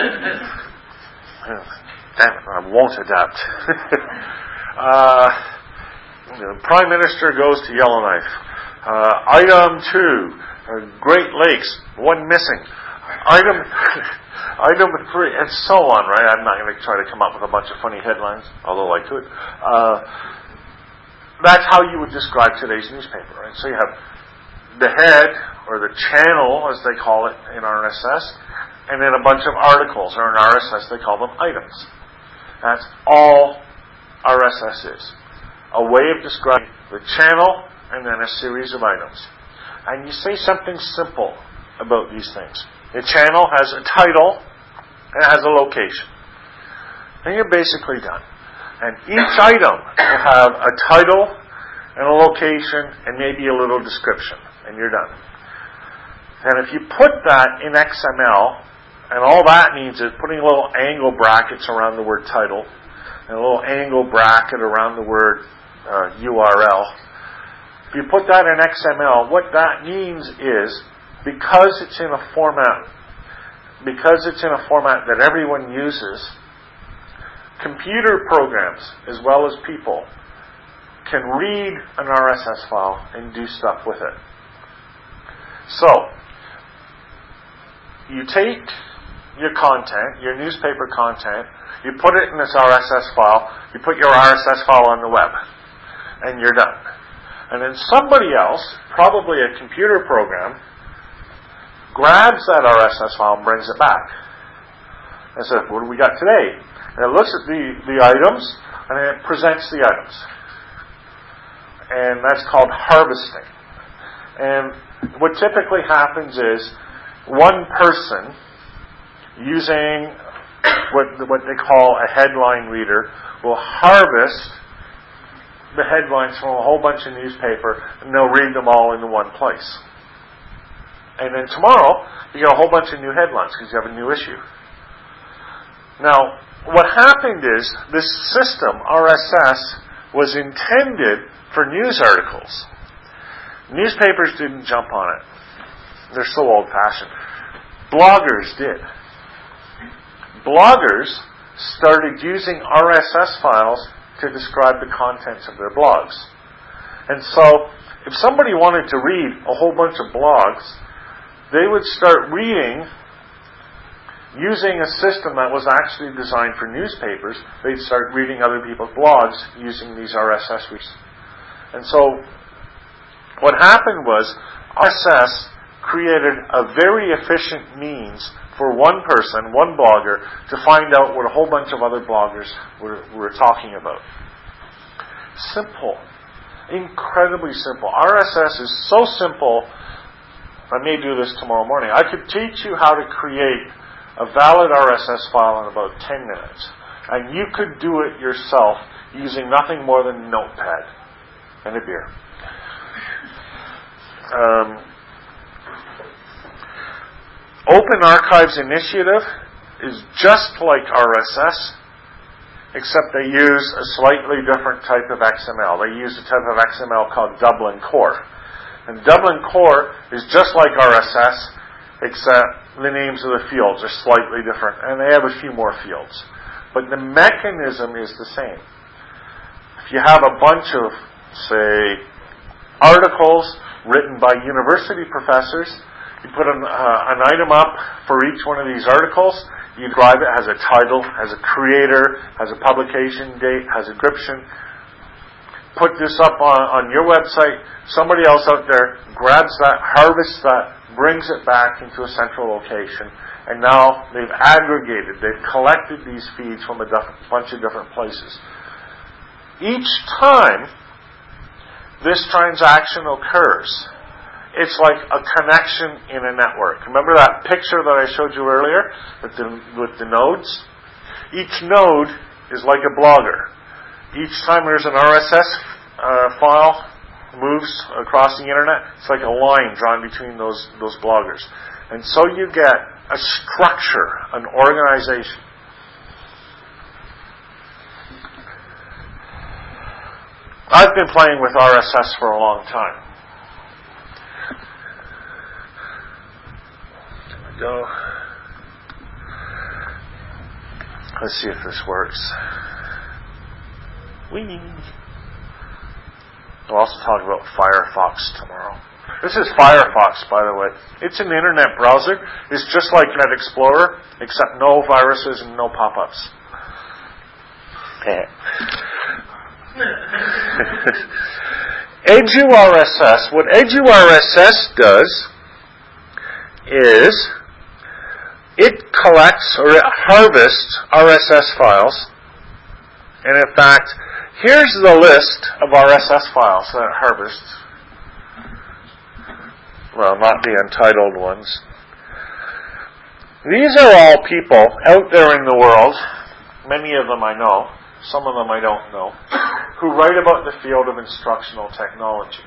Damn it, I won't adapt. uh, the Prime Minister goes to Yellowknife. Uh, item two, uh, Great Lakes, one missing. Item item three, and so on, right? I'm not going to try to come up with a bunch of funny headlines, although I could. Uh, that's how you would describe today's newspaper, right? So you have the head, or the channel, as they call it in R S S, and then a bunch of articles, or in R S S they call them items. That's all R S S is. A way of describing the channel, and then a series of items. And you say something simple about these things. The channel has a title, and it has a location. And you're basically done. And each item will have a title, and a location, and maybe a little description. And you're done. And if you put that in X M L, and all that means is putting little angle brackets around the word title, and a little angle bracket around the word uh, U R L. If you put that in X M L, what that means is, because it's in a format, because it's in a format that everyone uses, computer programs, as well as people, can read an R S S file and do stuff with it. So, you take your content, your newspaper content, you put it in this R S S file, you put your R S S file on the web, and you're done. And then somebody else, probably a computer program, grabs that R S S file and brings it back. And says, what do we got today? And it looks at the, the items, and it presents the items. And that's called harvesting. And what typically happens is one person using what, what they call a headline reader will harvest the headlines from a whole bunch of newspaper, and they'll read them all into one place. And then tomorrow, you get a whole bunch of new headlines because you have a new issue. Now, what happened is, this system, R S S, was intended for news articles. Newspapers didn't jump on it. They're so old-fashioned. Bloggers did. Bloggers started using R S S files to describe the contents of their blogs. And so, if somebody wanted to read a whole bunch of blogs, they would start reading using a system that was actually designed for newspapers. They'd start reading other people's blogs using these R S S reads. And so, what happened was, R S S created a very efficient means for one person, one blogger, to find out what a whole bunch of other bloggers were, were talking about. Simple. Incredibly simple. R S S is so simple. I may do this tomorrow morning. I could teach you how to create a valid R S S file in about ten minutes. And you could do it yourself using nothing more than a notepad and a beer. Um, Open Archives Initiative is just like R S S, except they use a slightly different type of X M L. They use a type of X M L called Dublin Core. And Dublin Core is just like R S S, except the names of the fields are slightly different, and they have a few more fields. But the mechanism is the same. If you have a bunch of, say, articles written by university professors, you put an, uh, an item up for each one of these articles, You describe it, has a title, has a creator, has a publication date, has a description. Put this up on, on your website. Somebody else out there grabs that, harvests that, brings it back into a central location. And now they've aggregated, they've collected these feeds from a diff- bunch of different places. Each time this transaction occurs, it's like a connection in a network. Remember that picture that I showed you earlier with the, with the nodes? Each node is like a blogger. Each time there's an R S S uh, file moves across the internet, it's like a line drawn between those, those bloggers. And so you get a structure, an organization. I've been playing with R S S for a long time. Go. Let's see if this works. Whee! We'll also talk about Firefox tomorrow. This is Firefox, by the way. It's an internet browser. It's just like Internet Explorer, except no viruses and no pop-ups. EduRSS. What EduRSS does is it collects or it harvests R S S files. And in fact, here's the list of R S S files that it harvests. Well, not the untitled ones. These are all people out there in the world, many of them I know, some of them I don't know, who write about the field of instructional technology.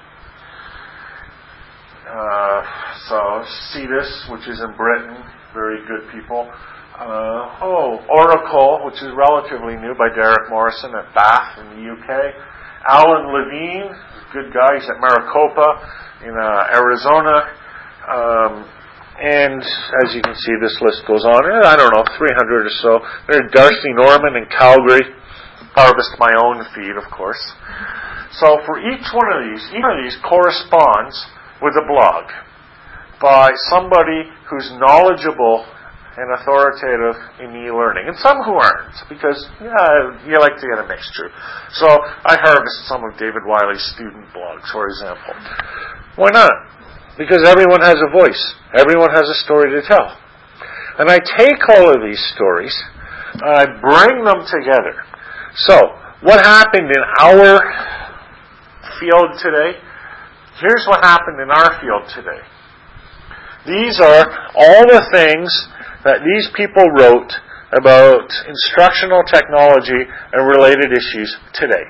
Uh, so, C E D I S, which is in Britain, very good people. Uh, oh, Oracle, which is relatively new, by Derek Morrison at Bath in the U K. Alan Levine, good guy, he's at Maricopa in uh, Arizona. Um, and as you can see, this list goes on. I don't know, three hundred or so. There's Darcy Norman in Calgary. Harvest my own feed, of course. So for each one of these, each one of these corresponds with a blog by somebody who's knowledgeable and authoritative in e-learning, and some who aren't, because yeah, you like to get a mixture. So I harvest some of David Wiley's student blogs, for example. Why not? Because everyone has a voice. Everyone has a story to tell. And I take all of these stories, and I bring them together. So, what happened in our field today? Here's what happened in our field today. These are all the things that these people wrote about instructional technology and related issues today.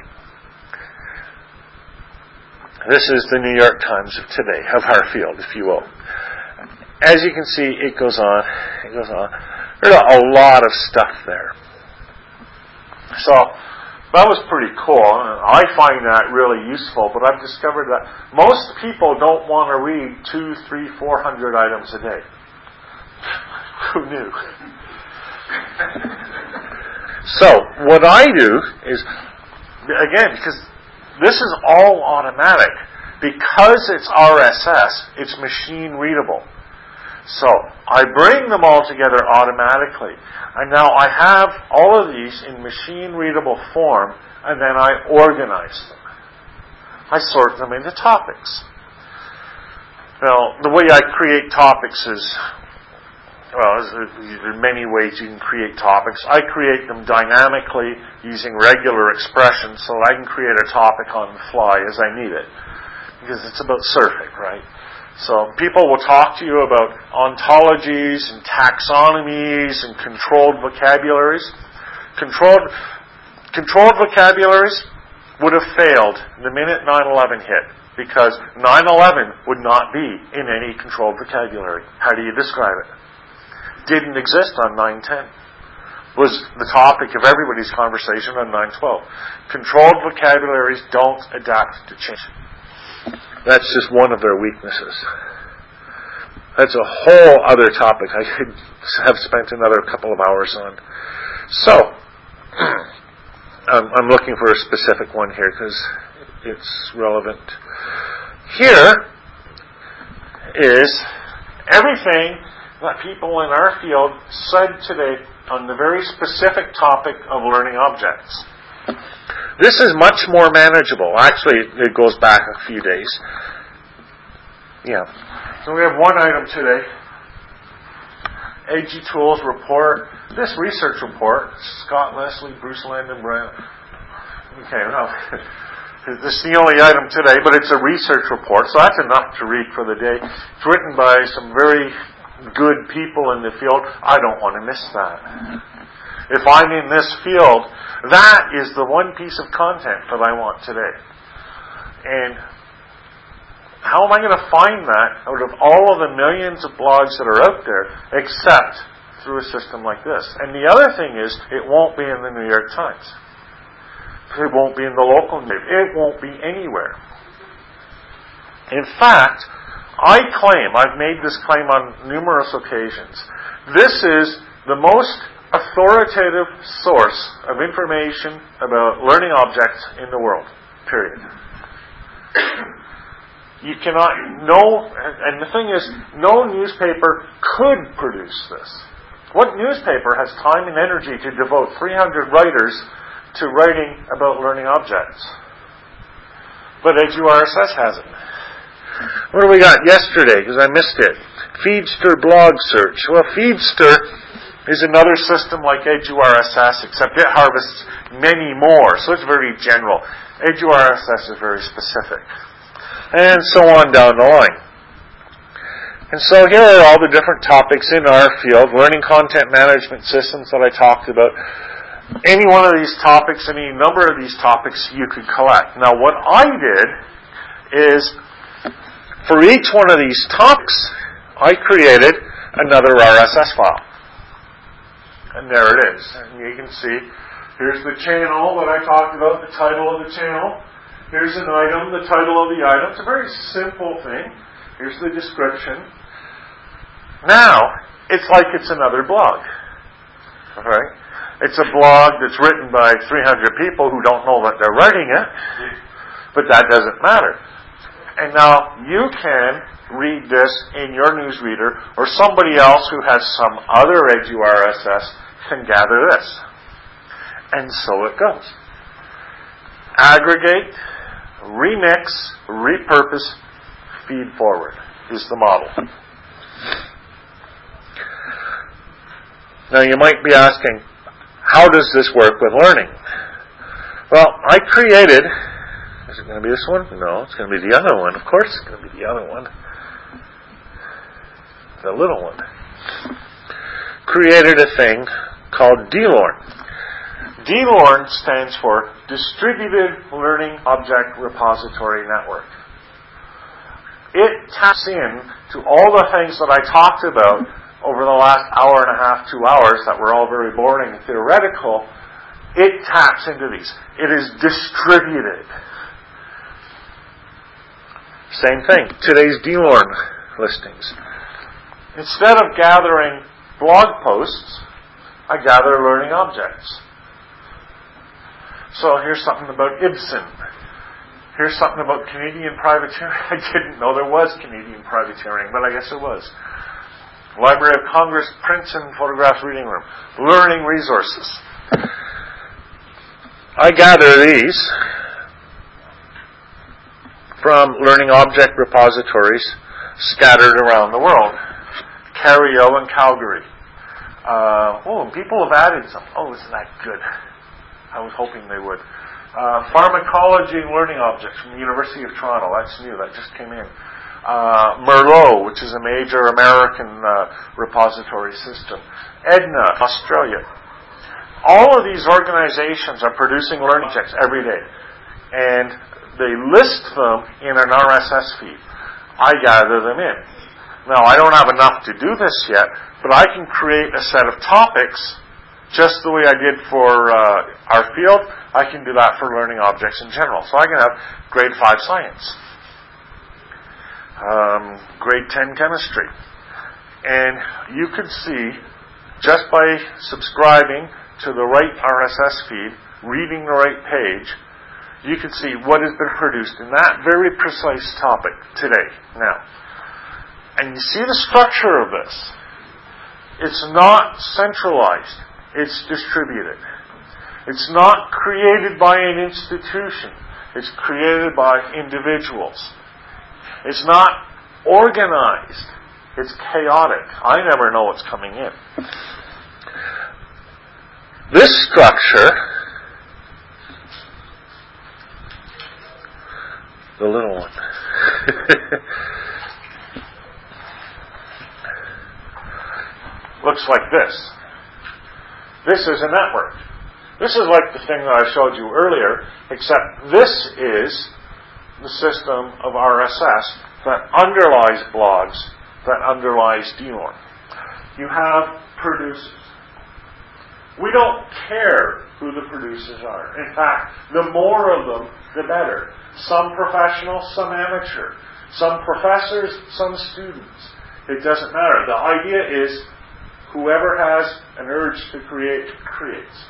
This is the New York Times of today, of our field, if you will. As you can see, it goes on, it goes on. There's a lot of stuff there. So, that was pretty cool. I find that really useful, but I've discovered that most people don't want to read two, three, four hundred items a day. Who knew? So, what I do is, again, because this is all automatic. Because it's R S S, it's machine readable. So, I bring them all together automatically. And now I have all of these in machine readable form, and then I organize them. I sort them into topics. Now, the way I create topics is, well, there are many ways you can create topics. I create them dynamically using regular expressions so I can create a topic on the fly as I need it. Because it's about surfing, right? So people will talk to you about ontologies and taxonomies and controlled vocabularies. Controlled, controlled vocabularies would have failed the minute nine eleven hit, because nine eleven would not be in any controlled vocabulary. How do you describe it? Didn't exist on nine ten. Was the topic of everybody's conversation on nine twelve. Controlled vocabularies don't adapt to change. That's just one of their weaknesses. That's a whole other topic I could have spent another couple of hours on. So, um, I'm looking for a specific one here because it's relevant. Here is everything that people in our field said today on the very specific topic of learning objects. This is much more manageable. Actually, it goes back a few days. Yeah. So we have one item today. A G Tools report. This research report, Scott Leslie, Bruce Landon, Brown. Okay, well, this is the only item today, but it's a research report, so that's enough to read for the day. It's written by some very good people in the field. I don't want to miss that. If I'm in this field, that is the one piece of content that I want today. And how am I going to find that out of all of the millions of blogs that are out there, except through a system like this? And the other thing is, it won't be in the New York Times. It won't be in the local news. It won't be anywhere. In fact, I claim, I've made this claim on numerous occasions, this is the most authoritative source of information about learning objects in the world. Period. You cannot, no, and the thing is, no newspaper could produce this. What newspaper has time and energy to devote three hundred writers to writing about learning objects? But EduRSS hasn't. What do we got yesterday? Because I missed it. Feedster blog search. Well, Feedster is another system like EduRSS, except it harvests many more, so it's very general. EduRSS is very specific. And so on down the line. And so here are all the different topics in our field, learning content management systems that I talked about. Any one of these topics, any number of these topics you could collect. Now what I did is, for each one of these topics, I created another R S S file. And there it is. And you can see, here's the channel that I talked about, the title of the channel. Here's an item, the title of the item. It's a very simple thing. Here's the description. Now, it's like it's another blog. Alright? It's a blog that's written by three hundred people who don't know that they're writing it. But that doesn't matter. And now, you can read this in your newsreader, or somebody else who has some other EduRSS can gather this. And so it goes. Aggregate, remix, repurpose, feed forward is the model. Now you might be asking, how does this work with learning? Well, I created, is it going to be this one? No, it's going to be the other one. Of course it's going to be the other one. The little one. Created a thing called D LORN. D LORN stands for Distributed Learning Object Repository Network. It taps in to all the things that I talked about over the last hour and a half, two hours that were all very boring and theoretical. It taps into these. It is distributed. Same thing. Today's D LORN listings. Instead of gathering blog posts, I gather learning objects. So here's something about Ibsen. Here's something about Canadian privateering. I didn't know there was Canadian privateering, but I guess there was. Library of Congress, prints and photographs reading room. Learning resources. I gather these from learning object repositories scattered around the world. Cario and Calgary. Uh, oh, people have added some. Oh, isn't that good? I was hoping they would. Uh, pharmacology and learning objects from the University of Toronto. That's new. That just came in. Uh, Merlot, which is a major American uh, repository system. Edna, Australia. All of these organizations are producing learning objects every day. And they list them in an R S S feed. I gather them in. Now, I don't have enough to do this yet, but I can create a set of topics just the way I did for uh, our field. I can do that for learning objects in general. So I can have grade five science, um, grade ten chemistry. And you can see, just by subscribing to the right R S S feed, reading the right page, you can see what has been produced in that very precise topic today. Now, and you see the structure of this. it's not centralized. It's distributed. It's not created by an institution. It's created by individuals. It's not organized. It's chaotic. I never know what's coming in. This structure, the little one, looks like this. This is a network. This is like the thing that I showed you earlier, except this is the system of R S S that underlies blogs, that underlies D L O R. You have producers. We don't care who the producers are. In fact, the more of them, the better. Some professional, some amateur. Some professors, some students. It doesn't matter. The idea is whoever has an urge to create, creates.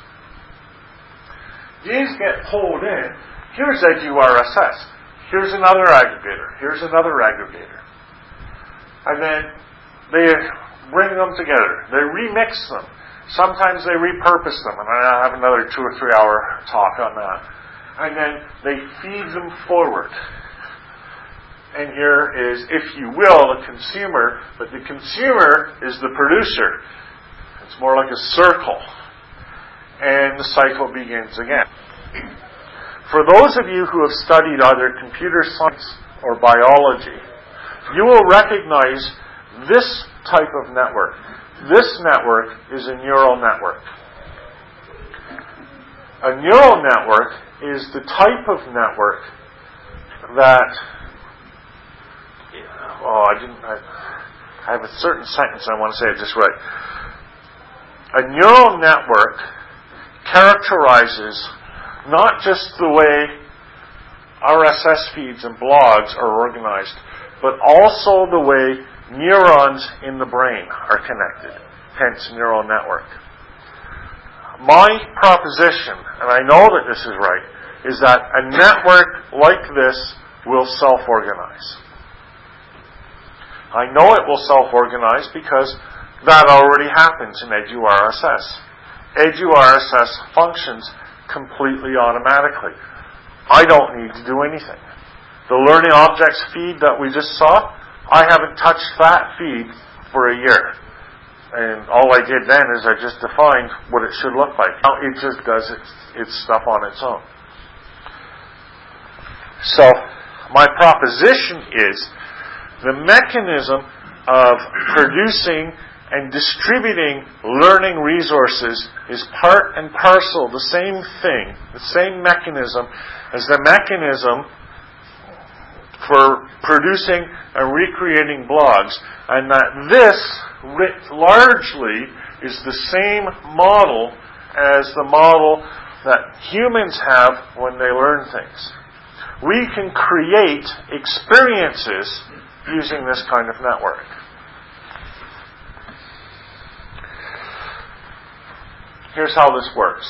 These get pulled in. Here's Edu R S S. Here's another aggregator. Here's another aggregator. And then they bring them together. They remix them. Sometimes they repurpose them. And I have another two or three hour talk on that. And then they feed them forward. And here is, if you will, the consumer. But the consumer is the producer. It's more like a circle. And the cycle begins again. For those of you who have studied either computer science or biology, you will recognize this type of network. This network is a neural network. A neural network is the type of network that, oh, I didn't, I, I have a certain sentence I want to say it just right. A neural network characterizes not just the way R S S feeds and blogs are organized, but also the way neurons in the brain are connected, hence neural network. My proposition, and I know that this is right, is that a network like this will self-organize. I know it will self-organize because that already happens in Edu R S S. Edu R S S functions completely automatically. I don't need to do anything. The learning objects feed that we just saw, I haven't touched that feed for a year. And all I did then is I just defined what it should look like. Now it just does its, its stuff on its own. So, my proposition is the mechanism of producing and distributing learning resources is part and parcel, the same thing, the same mechanism as the mechanism for producing and recreating blogs, and that this, writ largely, is the same model as the model that humans have when they learn things. We can create experiences using this kind of network. Here's how this works.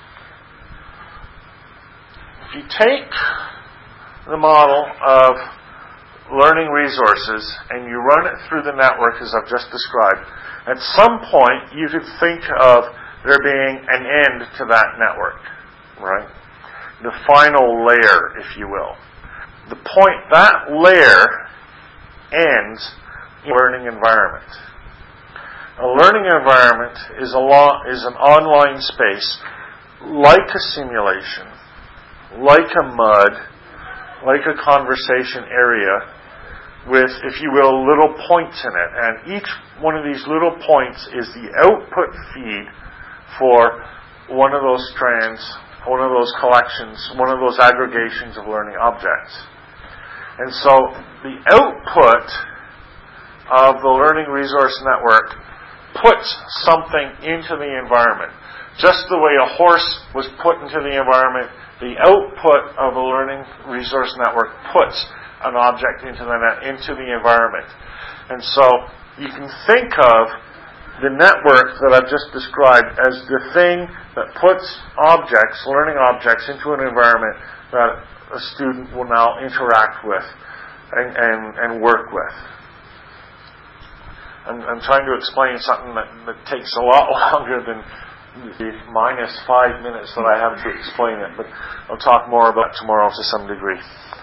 If you take the model of learning resources and you run it through the network as I've just described, at some point you could think of there being an end to that network, right? The final layer, if you will. The point that layer ends in a learning environment. A learning environment is a lo- is an online space like a simulation, like a M U D, like a conversation area with, if you will, little points in it. And each one of these little points is the output feed for one of those strands, one of those collections, one of those aggregations of learning objects. And so the output of the Learning Resource Network puts something into the environment. Just the way a horse was put into the environment, the output of a Learning Resource Network puts an object into the net, into the environment. And so you can think of the network that I've just described as the thing that puts objects, learning objects, into an environment that a student will now interact with and, and, and work with. I'm, I'm trying to explain something that, that takes a lot longer than the minus five minutes that I have to explain it, but I'll talk more about it tomorrow to some degree.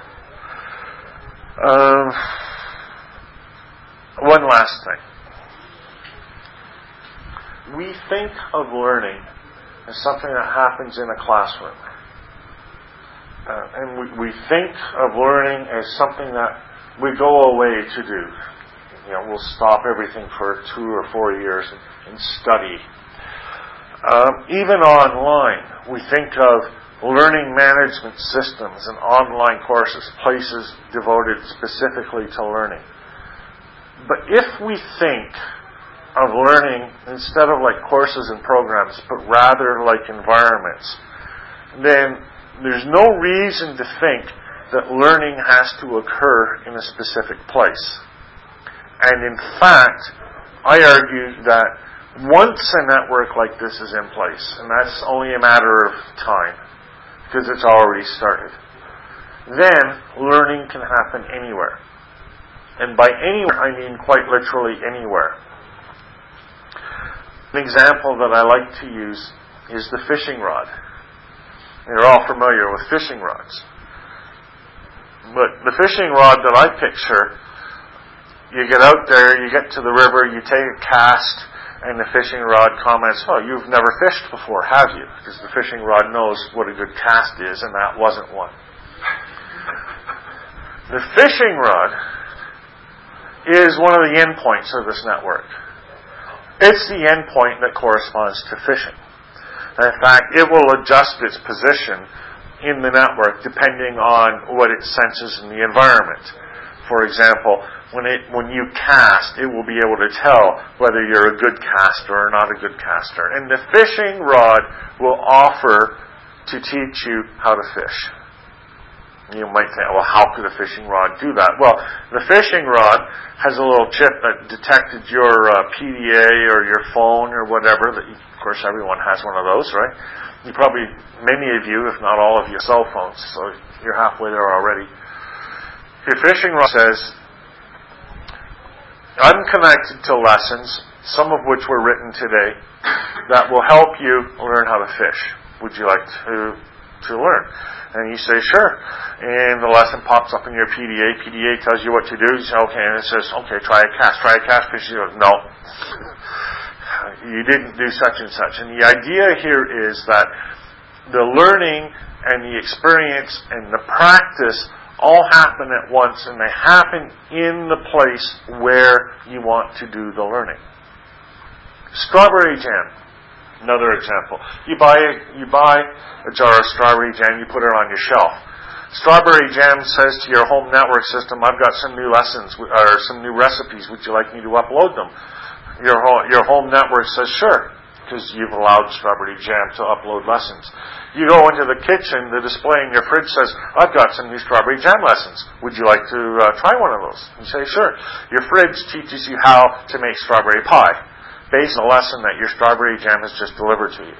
Um, one last thing. We think of learning as something that happens in a classroom. Uh, and we, we think of learning as something that we go away to do. You know, we'll stop everything for two or four years and, and study. Um, even online, we think of learning management systems and online courses, places devoted specifically to learning. But if we think of learning instead of like courses and programs, but rather like environments, then there's no reason to think that learning has to occur in a specific place. And in fact, I argue that once a network like this is in place, and that's only a matter of time, because it's already started, then learning can happen anywhere. And by anywhere, I mean quite literally anywhere. An example that I like to use is the fishing rod. You're all familiar with fishing rods. But the fishing rod that I picture, you get out there, you get to the river, you take a cast, and the fishing rod comments, "Oh, you've never fished before, have you?" Because the fishing rod knows what a good cast is, and that wasn't one. The fishing rod is one of the endpoints of this network. It's the endpoint that corresponds to fishing. And in fact, it will adjust its position in the network depending on what it senses in the environment. For example, when it when you cast, it will be able to tell whether you're a good caster or not a good caster. And the fishing rod will offer to teach you how to fish. You might think, well, how could a fishing rod do that? Well, the fishing rod has a little chip that detected your uh, P D A or your phone or whatever. That you, of course, everyone has one of those, right? You probably, many of you, if not all of you, cell phones, so you're halfway there already. Your fishing rod says, "I'm connected to lessons, some of which were written today, that will help you learn how to fish. Would you like to to learn?" And you say, "Sure." And the lesson pops up in your P D A. P D A tells you what to do. You say, "Okay." And it says, "Okay, try a cast. Try a cast fish." You go, "No. You didn't do such and such." And the idea here is that the learning and the experience and the practice all happen at once, and they happen in the place where you want to do the learning. Strawberry jam, another example. You buy a, you buy a jar of strawberry jam, you put it on your shelf. Strawberry jam says to your home network system, "I've got some new lessons or some new recipes. Would you like me to upload them?" Your home, your home network says, "Sure," because you've allowed strawberry jam to upload lessons. You go into the kitchen, the display in your fridge says, "I've got some new strawberry jam lessons. Would you like to uh, try one of those?" You say, "Sure." Your fridge teaches you how to make strawberry pie based on a lesson that your strawberry jam has just delivered to you.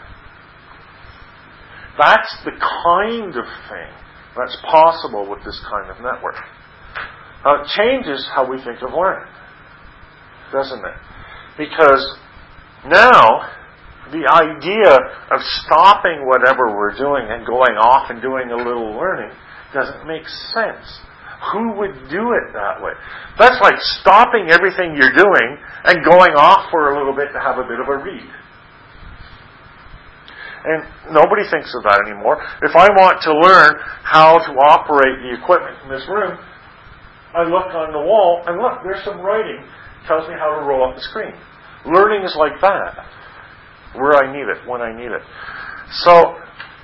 That's the kind of thing that's possible with this kind of network. Now, it changes how we think of learning, doesn't it? Because now, the idea of stopping whatever we're doing and going off and doing a little learning doesn't make sense. Who would do it that way? That's like stopping everything you're doing and going off for a little bit to have a bit of a read. And nobody thinks of that anymore. If I want to learn how to operate the equipment in this room, I look on the wall and look, there's some writing that tells me how to roll up the screen. Learning is like that. Where I need it, when I need it. So,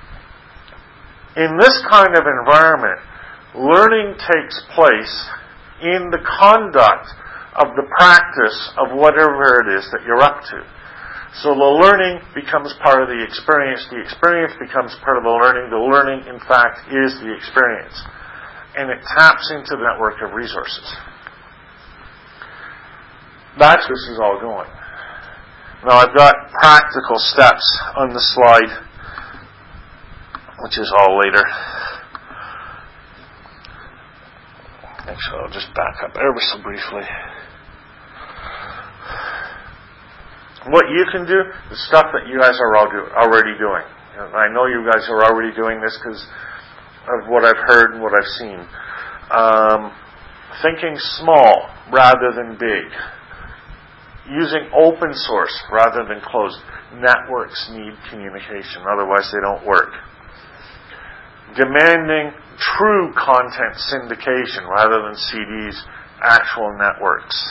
in this kind of environment, learning takes place in the conduct of the practice of whatever it is that you're up to. So the learning becomes part of the experience. The experience becomes part of the learning. The learning, in fact, is the experience. And it taps into the network of resources. That's where this is all going. Now, I've got practical steps on the slide, which is all later. Actually, I'll just back up ever so briefly. what you can do is stuff that you guys are already doing. And I know you guys are already doing this because of what I've heard and what I've seen. Um, thinking small rather than big. Using open source rather than closed. Networks need communication, otherwise they don't work. Demanding true content syndication rather than C Ds, actual networks.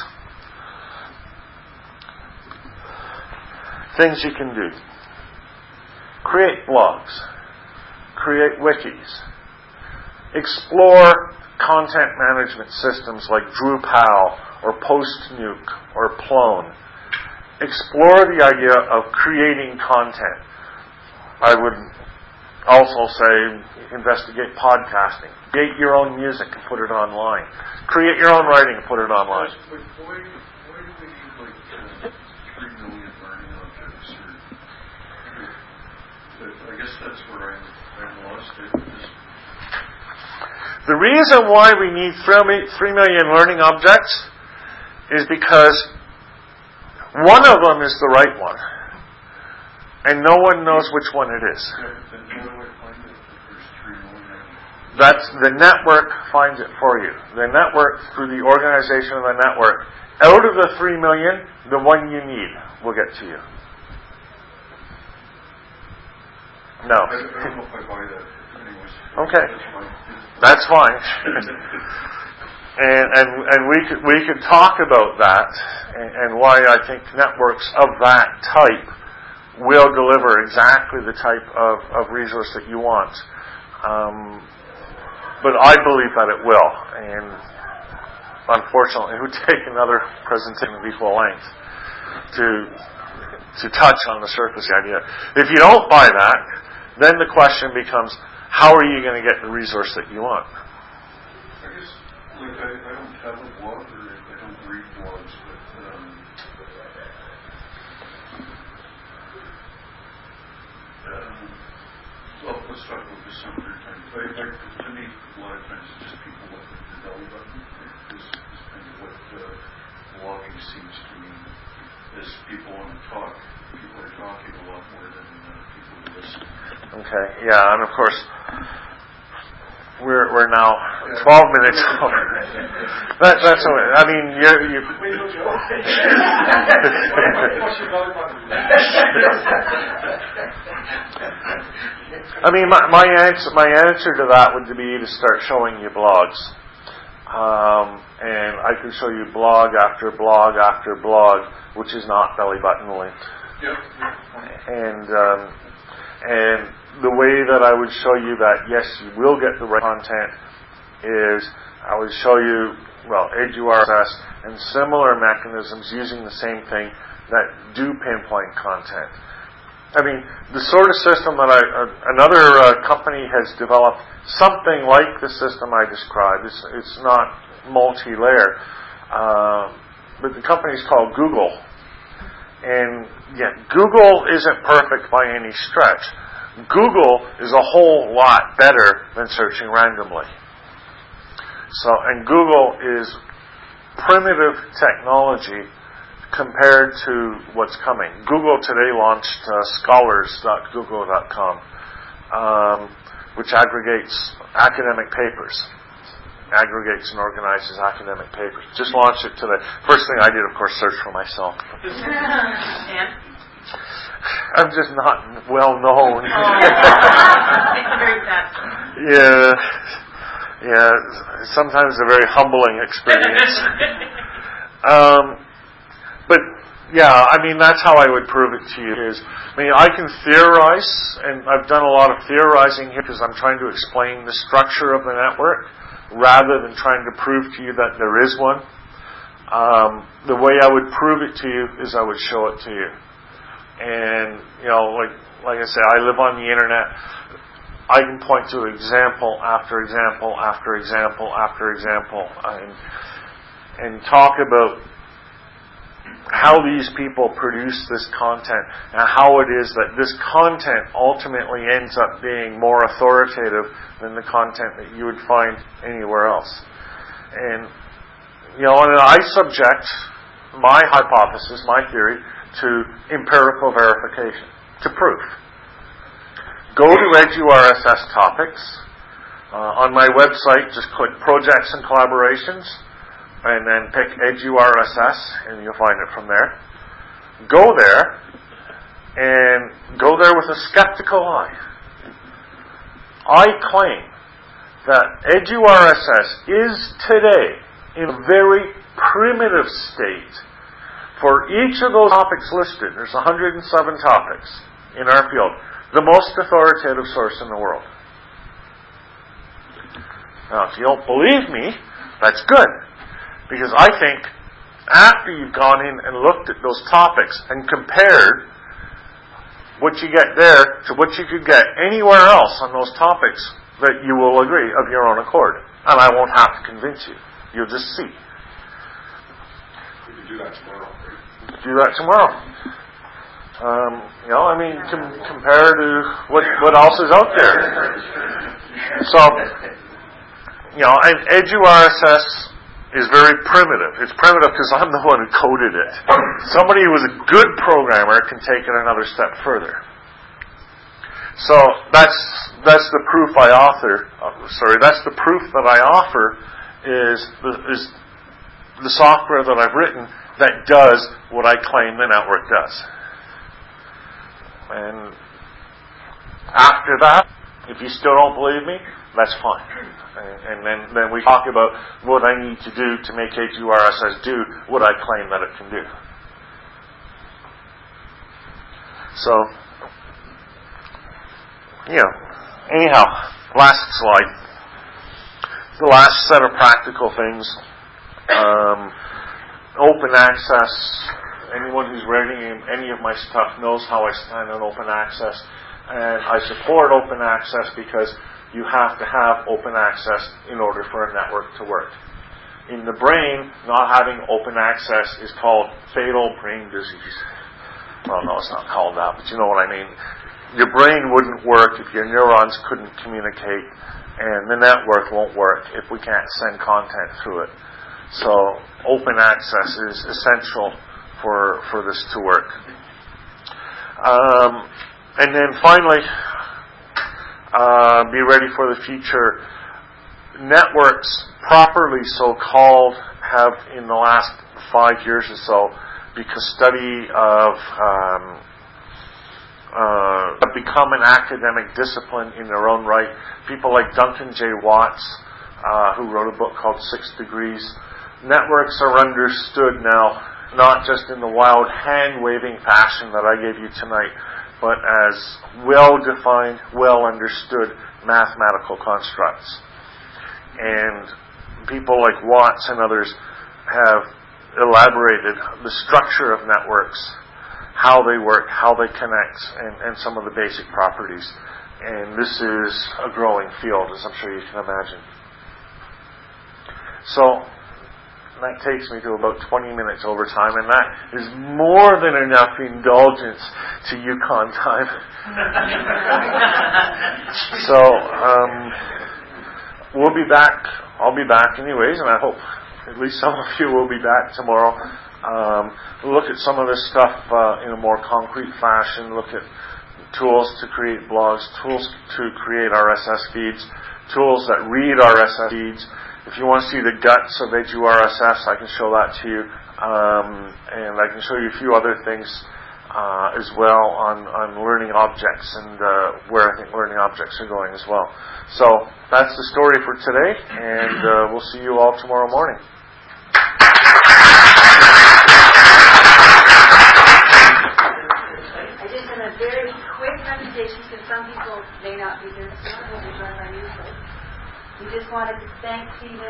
Things you can do. Create blogs. Create wikis. Explore content management systems like Drupal or PostNuke or Plone. Explore the idea of creating content. I would also say investigate podcasting. Create your own music and put it online. Create your own writing and put it online. But why, why do we need like uh, three million learning objects? Or, I guess that's where I'm, I'm lost. Just... The reason why we need three million learning objects is because one of them is the right one. And no one knows which one it is. That's the network finds it for you. The network, through the organization of the network, out of the three million, the one you need will get to you. No. I don't know if I buy that. Anyways, okay. That's fine. and and and we could we could talk about that and, and why I think networks of that type will deliver exactly the type of, of resource that you want. Um, but I believe that it will. And unfortunately, it would take another presentation of equal length to to touch on the surface idea. If you don't buy that, then the question becomes, how are you going to get the resource that you want? I guess, like, I, I don't have a blog, or I don't read blogs, but um, um, well, let's talk about this some other time. I, I, to me, a lot of times it's just people looking at the belly button. Is, is kind of what uh, blogging seems to me. Is people want to talk. People are talking a lot more than uh, people who listen. Okay, yeah, and of course, we're we're now twelve minutes over. That, that's all right. I mean, you're, you. I mean, my, my answer my answer to that would be to start showing you blogs, um, and I could show you blog after blog after blog, which is not belly button linked. Yep. And um, and the way that I would show you that, yes, you will get the right content is I would show you, well, EduRSS and similar mechanisms using the same thing that do pinpoint content. I mean, the sort of system that I, uh, another uh, company has developed, something like the system I described. It's, it's not multi-layer. Uh, but the company is called Google. And yeah, Google isn't perfect by any stretch. Google is a whole lot better than searching randomly. So, and Google is primitive technology compared to what's coming. Google today launched uh, scholars dot google dot com, um, which aggregates academic papers. Aggregates and organizes academic papers. Just launched it today. First thing I did, of course, search for myself. I'm just not well known. yeah, yeah. Sometimes a very humbling experience. um, but yeah, I mean that's how I would prove it to you. Is I mean I can theorize, and I've done a lot of theorizing here because I'm trying to explain the structure of the network, rather than trying to prove to you that there is one. Um, the way I would prove it to you is I would show it to you. And, you know, like like I say, I live on the internet. I can point to example after example after example after example and, and talk about how these people produce this content and how it is that this content ultimately ends up being more authoritative than the content that you would find anywhere else. And, you know, and I subject my hypothesis, my theory, to empirical verification, to proof. Go to EduRSS topics. Uh, on my website, just click Projects and Collaborations, and then pick EduRSS, and you'll find it from there. Go there, and go there with a skeptical eye. I claim that EduRSS is today in a very primitive state for each of those topics listed. There's one hundred seven topics in our field. The most authoritative source in the world. Now, if you don't believe me, that's good. Because I think after you've gone in and looked at those topics and compared what you get there to what you could get anywhere else on those topics, that you will agree of your own accord. And I won't have to convince you. You'll just see. We can do that tomorrow, right? Do that tomorrow. Um, you know, I mean, com- compare to what, what else is out there. So, you know, and EduRSS is very primitive. It's primitive because I'm the one who coded it. Somebody who was a good programmer can take it another step further. So that's that's the proof I author. Uh, sorry, that's the proof that I offer is the, is the software that I've written that does what I claim the network does. And after that, if you still don't believe me, that's fine. And, and then, then we talk about what I need to do to make EduRSS do what I claim that it can do. So, you know, anyhow, last slide. The last set of practical things. Um, open access. Anyone who's reading any of my stuff knows how I stand on open access. And I support open access because you have to have open access in order for a network to work. In the brain, not having open access is called fatal brain disease. Well, no, it's not called that, but you know what I mean. Your brain wouldn't work if your neurons couldn't communicate, and the network won't work if we can't send content through it. So open access is essential for, for this to work. Um, and then finally, uh, be ready for the future. Networks, properly so-called, have in the last five years or so, because study of um, uh, become an academic discipline in their own right. People like Duncan J. Watts, uh, who wrote a book called Six Degrees. Networks are understood now, not just in the wild hand-waving fashion that I gave you tonight, but as well-defined, well-understood mathematical constructs. And people like Watts and others have elaborated the structure of networks, how they work, how they connect, and, and some of the basic properties. And this is a growing field, as I'm sure you can imagine. So, that takes me to about twenty minutes over time, and that is more than enough indulgence to Yukon time. So, um, we'll be back. I'll be back anyways, and I hope at least some of you will be back tomorrow. Um, look at some of this stuff uh, in a more concrete fashion. Look at tools to create blogs, tools to create R S S feeds, tools that read R S S feeds. If you want to see the guts of EduRSS, I can show that to you. Um, and I can show you a few other things uh, as well on, on learning objects and uh, where I think learning objects are going as well. So that's the story for today, and uh, we'll see you all tomorrow morning. I just have a very quick presentation because some people may not be here tomorrow. We'll be joined by you. We just wanted to thank Stephen.